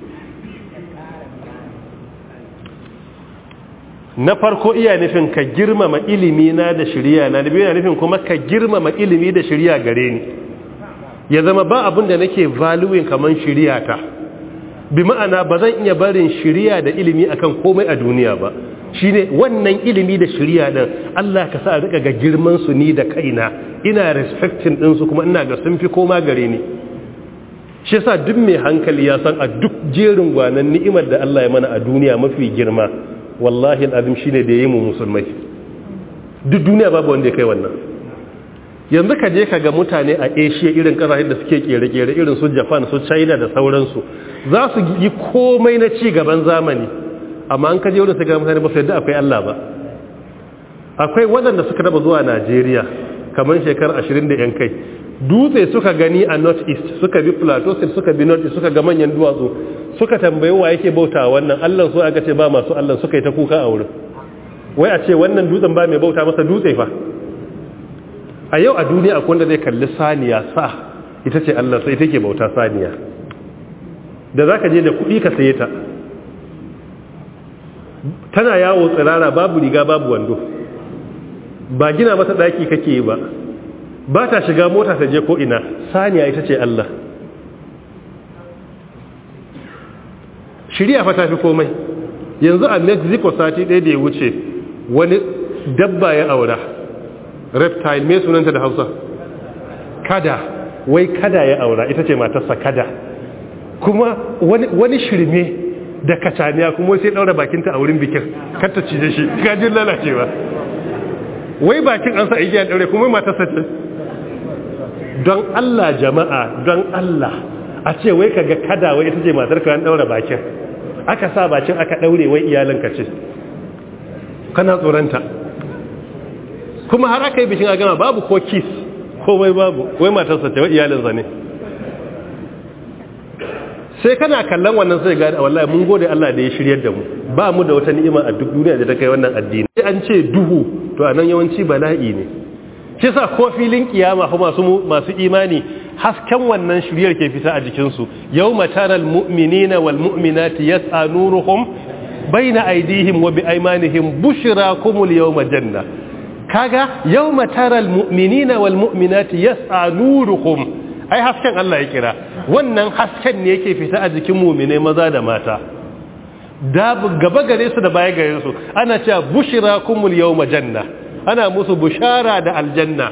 Speaker 1: Na farko iya nufin ka girmama ilimi na da shiriya na, da biyu yana nufin kuma ka girmama ilimi da shiriya gare ni, ya zama ba abin da nake valuing kaman shiriya ta. Bi ma'ana ba zan iya barin shiriya da ilimi akan komai a duniya ba. Shine wannan ilimi da shiriya din Allah ka sa rika ga girman su ni da kaina, ina respecting din su kuma ina ga sun fi koma gare ni. Shi yasa duk mai hankali ya san a duk jerin gwanan ni'imar da Allah ya mana a duniya mafi girma, wallahi al'azim shine da yayi mu musulmai. Duk duniya babu wanda ya kai wannan. Yanzu ka je ka ga mutane a Asia irin kasashen da suke kere-kere irin su Japan, su China da sauransu, za su yi komai na ci gaban zamani. Amma an kaje wurin su ga mutane ba su yadda akwai Allah ba. Akwai waɗanda suka taba zuwa Najeriya kamar shekar ashirin da yan kai, dutse suka gani a north east, suka bi plateau state, suka bi north east, suka ga manyan duwatsu, suka tambayi wa yake bauta wannan Allah, so aka ce ba masu Allah, suka yi ta kuka a wurin. Wai a ce wannan dutsen ba mai bauta masa, dutse fa. A yau a duniya akwai wanda zai kalli saniya sa ita ce Allah, sai take bauta saniya, da zaka je da kuɗi ka saye ta, tana yawo tsirara, babu riga babu wando, ba gina mata daki kake yi ba, ba ta shiga mota ta je ko ina, saniya ita ce Allah. Shiriya fa ta fi komai. Yanzu a Mexico sati ɗaya da ya wuce wani dabba ya aura, reptile, me sunanta da Hausa? Kada. Wai kada ya aura, ita ce matarsa kada. Kuma wani, wani shirme da kacaniya kuma sai daura bakinta a wurin bikin, kar ta cije shi, gajin lalacewa. Wai bakin an sa igiya daure kuma matarsa ce. Don Allah jama'a, don Allah a ce wai kaga kada wai ita ce matar ka an daura bakin, aka sa bakin aka daure wai iyalanka ce, kana tsoranta. Kuma har aka yi bishin a gama babu ko kiss ko wai babu, wai matarsa ce wai iyalinsa ne. Sai kana kallon wannan sai gani wallahi mun gode Allah da ya shiryar da mu, ba mu da wata ni'ima a duk duniya da ta kai wannan addini. Sai an ce duhu to anan yawanci bala'i ne. Shi sa ko filin kiyama ko masu masu imani hasken wannan shiryar ke fita a jikin su. Yawma taral mu'minina wal mu'minati yas'a nuruhum baina aydihim wa bi aymanihim bushrakumul yawma janna. Kaga yawma taral mu'minina wal mu'minati yas'a nuruhum, ai hasken Allah ya kira, wannan hasken ne yake fita a jikin mu'mine maza da mata, da gaba gare su da baya gare su. Ana cewa bushrakumul yawma janna, ana musu bushara da aljanna.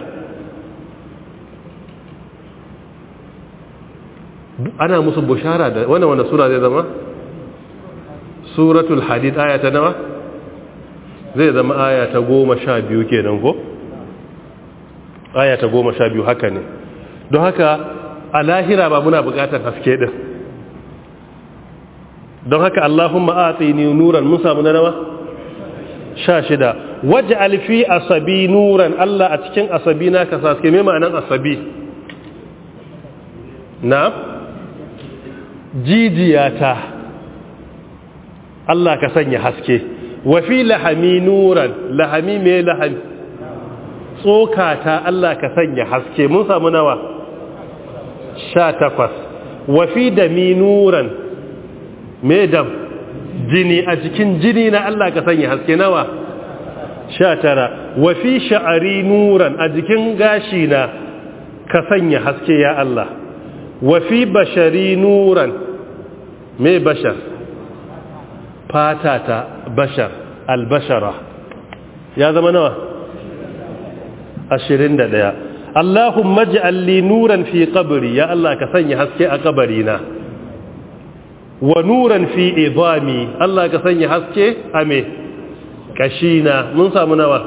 Speaker 1: Ana musu bushara da wannan wannan sura zai zama suratul hadid, aya ta nawa? Zai zama aya ta goma sha biyu kenan ko? Aya ta goma sha biyu, haka ne. Don haka a lahira ba muna bukatar haske din. Don haka Allahumma atini nuran, mun samu na nawa? sha shida waj'al fi asabi nuran Allah a cikin asabi na ka saske me ma'anan asabi na jijiyata Allah ka sanya haske wa fi lahami nuran lahami me lahami tsokata Allah ka sanya haske mun samu nawa sha takwas wa fi dami nuran me dam jini a cikin jini na Allah ka sanya haske nawa sha tara wa fi sha'ari nuran a jikin gashi na ka sanya haske ya Allah wa fi bashari nuran me bashar fatata bashar albashara ya zama nawa ashirin da ɗaya Allahumma ij'al li nuran fi qabri ya Allah ka sanya haske a kabarina wa nuran fi idami Allah ka sanya haske a me kashina mun samu nawa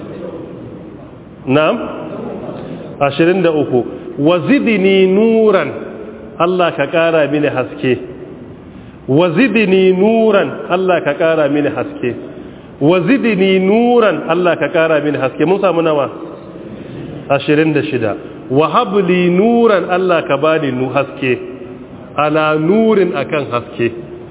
Speaker 1: na'am ashirin da uku wa zidni nuran Allah ka kara mini haske wa zidni nuran Allah ka kara mini haske wa zidni nuran Allah ka kara mini haske mun samu nawa ashirin da shida wa habli nuran Allah ka bani nu haske ala nurin akan haske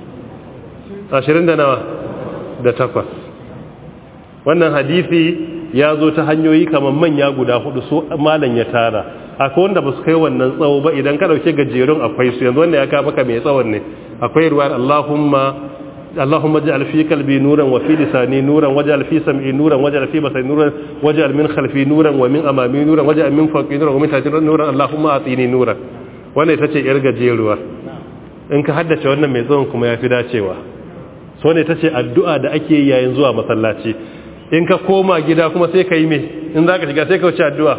Speaker 1: ashirin da nawa da takwas wannan hadisi ya zo ta hanyoyi kamar manya guda hudu su malan ya tara akwai wanda ba su kai wannan tsawo ba idan ka dauke gajerun akwai su yanzu wanda ya ka maka mai tsawon ne akwai ruwayar Allahumma اللهم اجعل في قلبي نورا وفي لساني نورا واجعل في سمعي نورا واجعل في بصري نورا واجعل من خلفي نورا ومن امامي نورا واجعل من فوقي نورا ومن تحتي نورا اللهم اعطيني نورا wannan ita ce yar gajeruwa in ka haddace wannan mai tsawon kuma yafi dacewa so ne ita ce addu'a da ake yi yayin zuwa masallaci in ka koma gida kuma sai ka yi me in zaka shiga sai ka wuce addu'a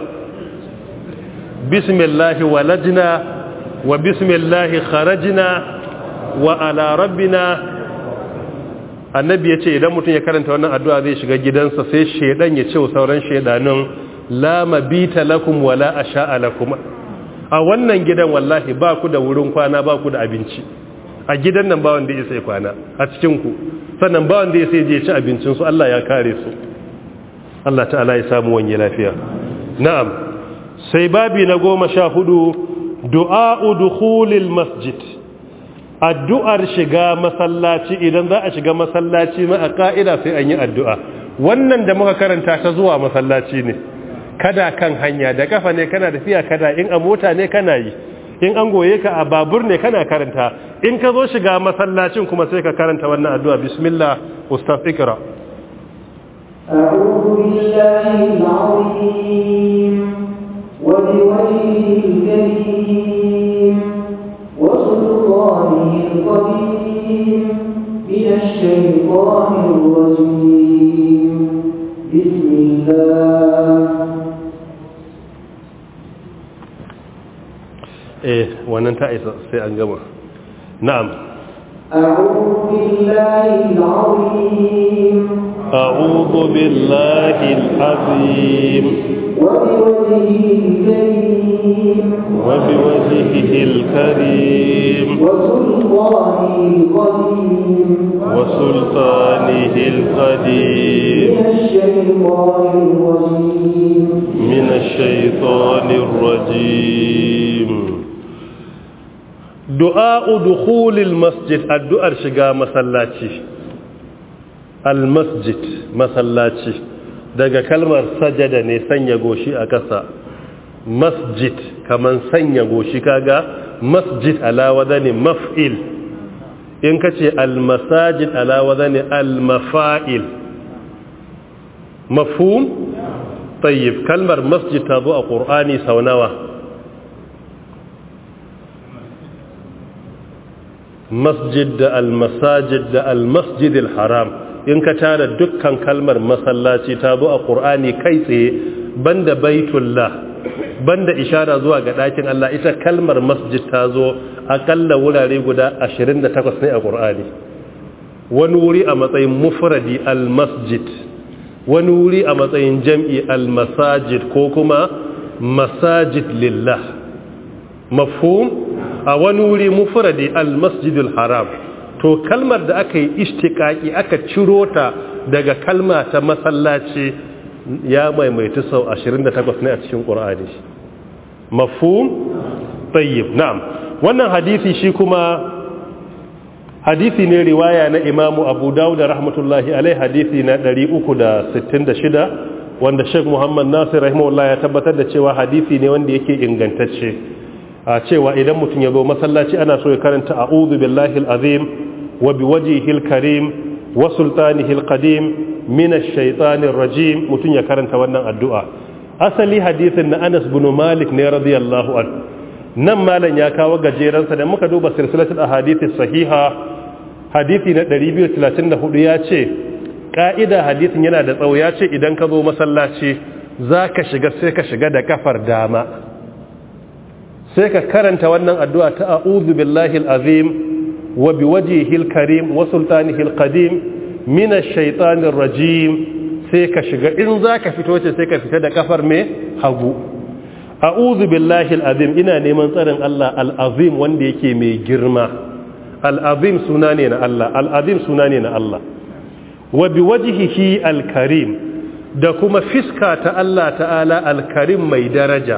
Speaker 1: bismillah walajna wa bismillah kharajna wa ala rabbina annabi ya ce idan mutum ya karanta wannan addu'a zai shiga gidansa sai shedan ya ce wa sauran shedanun la mabita lakum wala asha'a lakum a wannan gidan wallahi ba ku da wurin kwana ba ku da abinci a gidan nan ba wanda ya sai kwana a cikin ku sannan ba wanda ya sai je ci abincin su Allah ya kare su Allah ta'ala ya samu wani lafiya na'am sai babi na goma sha hudu du'a'u dukhulil masjid addu'ar shiga masallaci idan za a shiga masallaci ma a ka'ida sai an yi addu'a wannan da muka karanta ta zuwa masallaci ne kada kan hanya da kafa ne kana tafiya kada in a mota ne kana yi in an goye ka a babur ne kana karanta in ka zo shiga masallacin kuma sai ka karanta wannan addu'a bismillah ustaz ikra
Speaker 2: أعوذ بالله العظيم وبوجهه الكريم وسلطانه القديم من الشيطان الرجيم بسم الله
Speaker 1: eh wannan ta isa sai an gama na'am
Speaker 2: أعوذ بالله العظيم
Speaker 1: أعوذ بالله العظيم
Speaker 2: وبوجهه الكريم
Speaker 1: وبوجهه الكريم
Speaker 2: وسلطانه القديم
Speaker 1: وسلطانه القديم
Speaker 2: من الشيطان الرجيم
Speaker 1: من الشيطان الرجيم دعاء دخول المسجد الدعاء شغا مسلاتي المسجد مسلاتي daga kalmar sajada ne sanya goshi a ƙasa masjid kaman sanya goshi kaga masjid ala wadani maf'il in kace al masajid ala wadani al mafa'il mafhum tayyib kalmar masjid ta zo a qur'ani sau nawa masjid da al masajid da al masjid al haram in ka tara dukkan kalmar masallaci ta zo a qur'ani kai tsaye banda baitullah banda ishara zuwa ga ɗakin Allah ita kalmar masjid ta zo akalla wurare guda ashirin da takwas ne a qur'ani wani wuri a matsayin mufradi al masjid wani wuri a matsayin jam'i al masajid ko kuma masajid lillah mafhum a wani wuri mufradi al masjidul haram to kalmar da aka yi ishtiqaqi aka ciro ta daga kalma ta masallaci ya maimaitu sau ashirin da takwas ne a cikin Qur'ani. Mafhum? Tayyib, na'am. Wannan hadisi shi kuma hadisi ne riwaya na Imamu Abu Dawud rahmatullahi alaihi, hadisi na ɗari uku da sittin da shida, wanda Sheikh Muhammad Nasir rahimahullah ya tabbatar da cewa hadisi ne wanda yake ingantacce. A cewa idan mutum ya zo masallaci ana so ya karanta a'udhu billahi al-azim wa biwajhihi al-karim wa sultanihi al-qadim min ash-shaytanir rajim, mutum ya karanta wannan addu'a. Asali hadisin na Anas bin Malik ne radiyallahu anhu. Nan malam ya kawo gajeransa da muka duba silsilatul ahadith sahiha hadisi na ɗari biyu da talatin da hudu ya ce ka'ida hadisin yana da tsawo, ya ce idan ka zo masallaci zaka shiga sai ka shiga da kafar dama, sai ka karanta wannan addu'a ta a'udhu billahi al-azim wa biwajhihi al-karim wa sultanihi al-qadim min ash-shaytanir rajim, sai ka shiga. In zaka fito ce sai ka fita da kafar me hagu. a'udhu billahi al-azim, ina neman tsarin Allah al-azim wanda yake mai girma. al-azim suna ne na Allah, al-azim suna ne na Allah. wa biwajhihi al-karim, da kuma fiska ta Allah ta'ala al-karim mai daraja.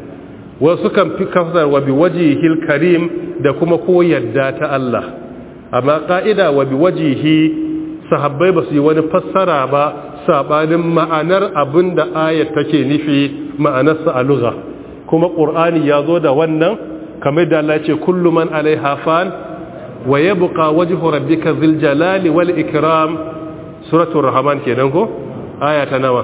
Speaker 1: wasu kan fi kafsar wa biwajhihi al-karim da kuma ko yadda ta Allah. amma ka'ida wa biwajhihi sahabbai ba su yi wani fassara ba sabanin ma'anar abinda ayat take nufi, ma'anarsa a lugha. kuma qur'ani ya zo da wannan kamar da Allah ya ce kullu man alaiha fan wa yabqa wajhu rabbika dhil jalali wal ikram, suratul rahman kenan ko aya ta nawa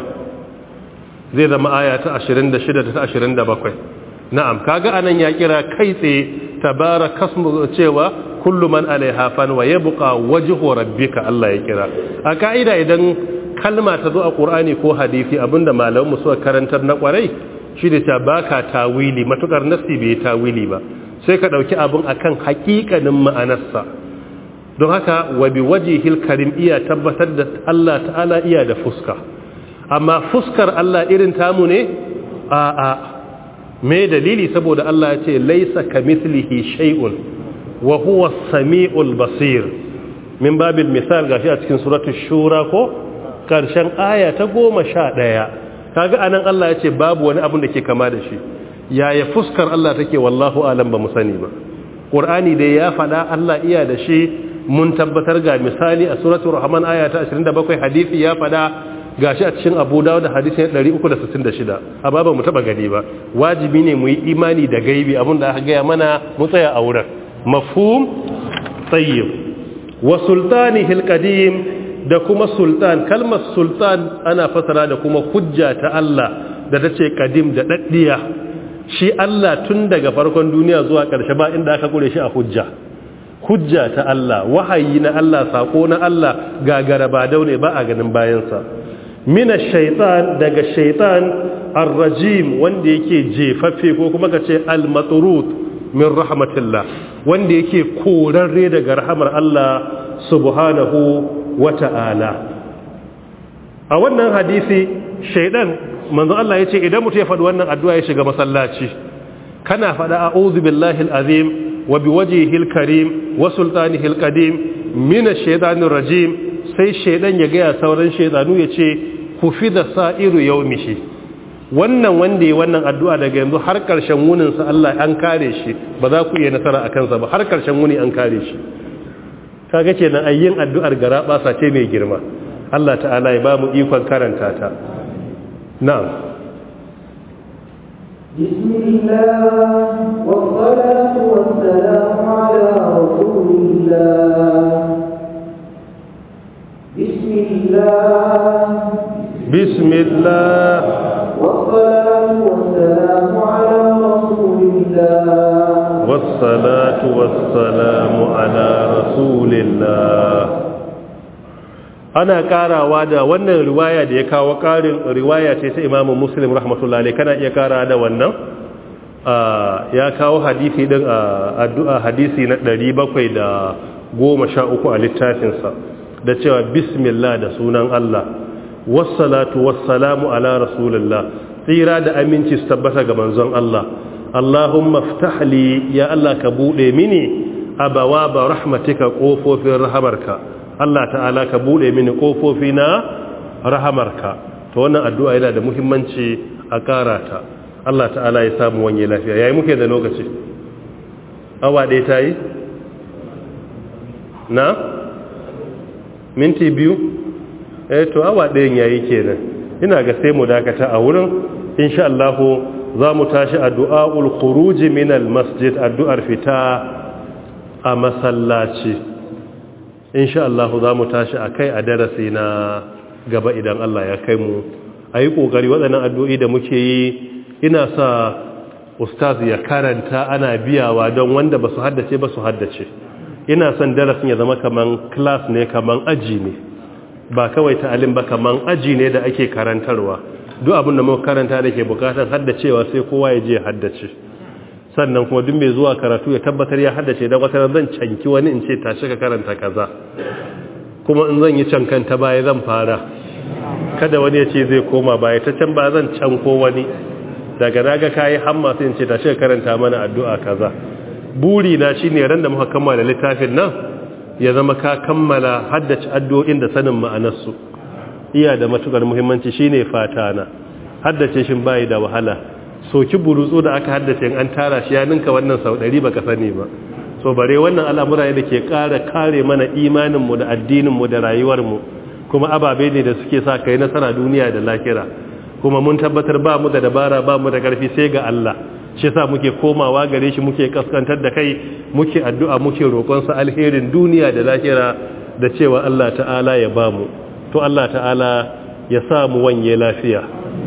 Speaker 1: zai zama aya ta ashirin da shida ta ashirin da bakwai. na'am, kaga anan ya kira kai tsaye tabarakasmu cewa kullu man alaiha fan wa yabqa wajhu rabbika, Allah ya kira. a ka'ida idan kalma ta zo a qur'ani ko hadisi abinda malaman mu suka karantar na kwarai shi da ta baka tawili, matukar nasi bai tawili ba, sai ka dauki abin akan hakikanin ma'anarsa. don haka wa biwajhil karim iya tabbatar da Allah ta'ala iya da fuska, amma fuskar Allah irin tamu ne a a me dalili? saboda Allah ya ce laisa kamithlihi shay'un wa huwa as-sami'ul basir. min babil misal gashi a cikin suratul shura ko karshen aya ta goma sha ɗaya, kaga anan Allah ya ce babu wani abin da ke kama da shi. yaya fuskar Allah take wallahu alam ba mu sani ba. Qur'ani dai ya faɗa Allah iya da shi, mun tabbatar ga misali a suratul rahman aya ta ashirin da bakwai, hadisi ya faɗa gashi a cikin Abu Dawud da hadisi na ɗari uku da sittin da shida. amma ba mu taba gani ba. wajibi ne mu yi imani da gaibi, abin da aka gaya mana mu tsaya a wurin. mafhum? tayyib. wa sultanihi al-qadim, da kuma sultan. kalmar sultan ana fasara da kuma hujja ta Allah da ta ce kadim da daddiya. shi Allah tun daga farkon duniya zuwa ƙarshe ba inda aka kure shi a hujja. hujja ta Allah, wahayi na Allah, sako na Allah, gagara ba daune ba a ganin bayansa. mina shaitan, daga shaitan ar-rajim wanda yake jefaffe ko kuma ka ce al-matrud min rahmatillah, wanda yake korarre daga rahamar Allah subhanahu wata'ala. a wannan hadisi shaidan manzo Allah yace idan mutum ya faɗi wannan addu'a ya shiga masallaci, kana faɗa a'udhu billahi al-azim wa biwajhihi al-karim wa sultanihi al-qadim min ash-shaytanir rajim, sai shaidan ya ga sauran shaydanu yace kufida sa'iru yawmihi, wannan wanda ya wannan addu'a daga yanzu har karshen wunin sa Allah an kare shi, ba za ku iya nasara akan sa ba, har karshen wuni an kare shi. kaga kenan ayyin addu'ar garaba sa ce mai girma. Allah ta'ala ya ba mu ikon karanta ta. na'am.
Speaker 2: bismillah wa salatu wa salamu ala rasulillah. bismillah
Speaker 1: bismillah
Speaker 2: wa salatu wa salamu ala rasulillah.
Speaker 1: wassalatu wassalamu ala rasulillah. ana karawa da wannan riwaya da ya kawo karin riwaya ce ta Imam Muslim rahmatullahi alayhi, kana iya kara da wannan. ya kawo hadisi din addu'a hadisi na ɗari bakwai da goma sha uku a littafinsa da cewa bismillah da sunan Allah, wassalatu wassalamu ala rasulillah, tsira da aminci su tabbata ga manzon Allah. Allahumma ftah li, ya Allah ka bude mini abawaba rahmatika kofofin rahamarka Allah ta'ala ka bude mini kofofi na rahamarka to wannan addu'a yana da muhimmanci a karata Allah ta'ala ya samu wanye lafiya yayi muke da lokaci awa ɗaya tayi na minti biyu eh to awa ɗayan yayi kenan ina ga sai mu dakata a wurin insha Allah za mu tashi addu'aul khuruj min al masjid addu'ar fita a masallaci insha Allah za mu tashi akai a darasi na gaba idan Allah ya kai mu ayi kokari waɗannan addu'o'i da muke yi ina sa ustaz ya karanta ana biyawa don wanda ba su haddace ba su haddace ina son darasin ya zama kaman class ne kaman aji ne ba kawai ta'alim ba kaman aji ne da ake karantarwa duk abin da muka karanta da ke bukatar haddacewa sai kowa ya je haddace sannan kuma duk mai zuwa karatu ya tabbatar ya haddace dan wata zan canki wani in ce tashi ka karanta kaza kuma in zan yi cankan ta baya zan fara kada wani ya ce zai koma baya ta can ba zan canko wani daga naga kayi hamma sai in ce tashi ka karanta mana addu'a kaza buri na shine ran da muka kammala littafin nan ya zama ka kammala haddace addu'o'in da sanin ma'anarsu iya da matukar muhimmanci shine fata na haddace shin bai da wahala soki burutsu da aka haddace in an tara shi ya ninka wannan sau ɗari baka sani ba so bare wannan al'amura da ke ƙara kare mana imanin mu da addinin mu da rayuwar mu kuma ababe ne da suke sa kai nasara duniya da lahira kuma mun tabbatar ba mu da dabara ba mu da ƙarfi sai ga Allah shi yasa muke komawa gare shi muke kaskantar da kai muke addu'a muke roƙon sa alherin duniya da lahira da cewa Allah ta'ala ya bamu to Allah ta'ala ya sa mu wanye lafiya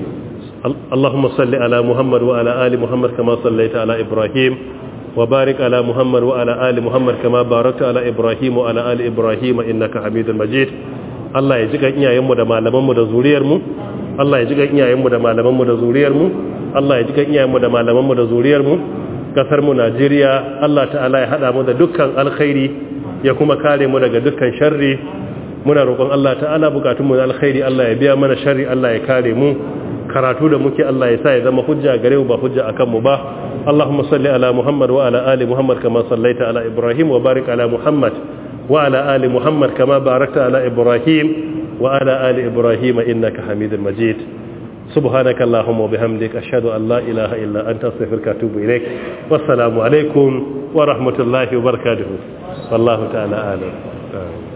Speaker 1: Allahumma salli ala Muhammad wa ala ali Muhammad kama sallaita ala Ibrahim wa barik ala Muhammad wa ala ali Muhammad kama barakta ala Ibrahim wa ala ali Ibrahim innaka Hamidul Majid Allah ya jiga iyayenmu da malamanmu da zuriyarmu Allah ya jiga iyayenmu da malamanmu da zuriyarmu Allah ya jiga iyayenmu da malamanmu da zuriyarmu kasar mu Najeriya Allah ta'ala ya hada mu da dukkan alkhairi ya kuma kare mu daga dukkan sharri muna roƙon Allah ta'ala bukatun mu na alkhairi Allah ya biya mana sharri Allah ya kare mu karatu da muke Allah ya sa ya zama hujja gare mu ba hujja akan mu ba Allahumma salli ala Muhammad wa ala ali Muhammad kama sallaita ala Ibrahim wa barik ala Muhammad wa ala ali Muhammad kama barakta ala Ibrahim wa ala ali Ibrahim innaka Hamidul Majid subhanaka Allahumma wa bihamdika ashhadu an la ilaha illa anta astaghfiruka wa atubu ilaik wassalamu alaikum wa rahmatullahi wa barakatuh wallahu ta'ala a'lam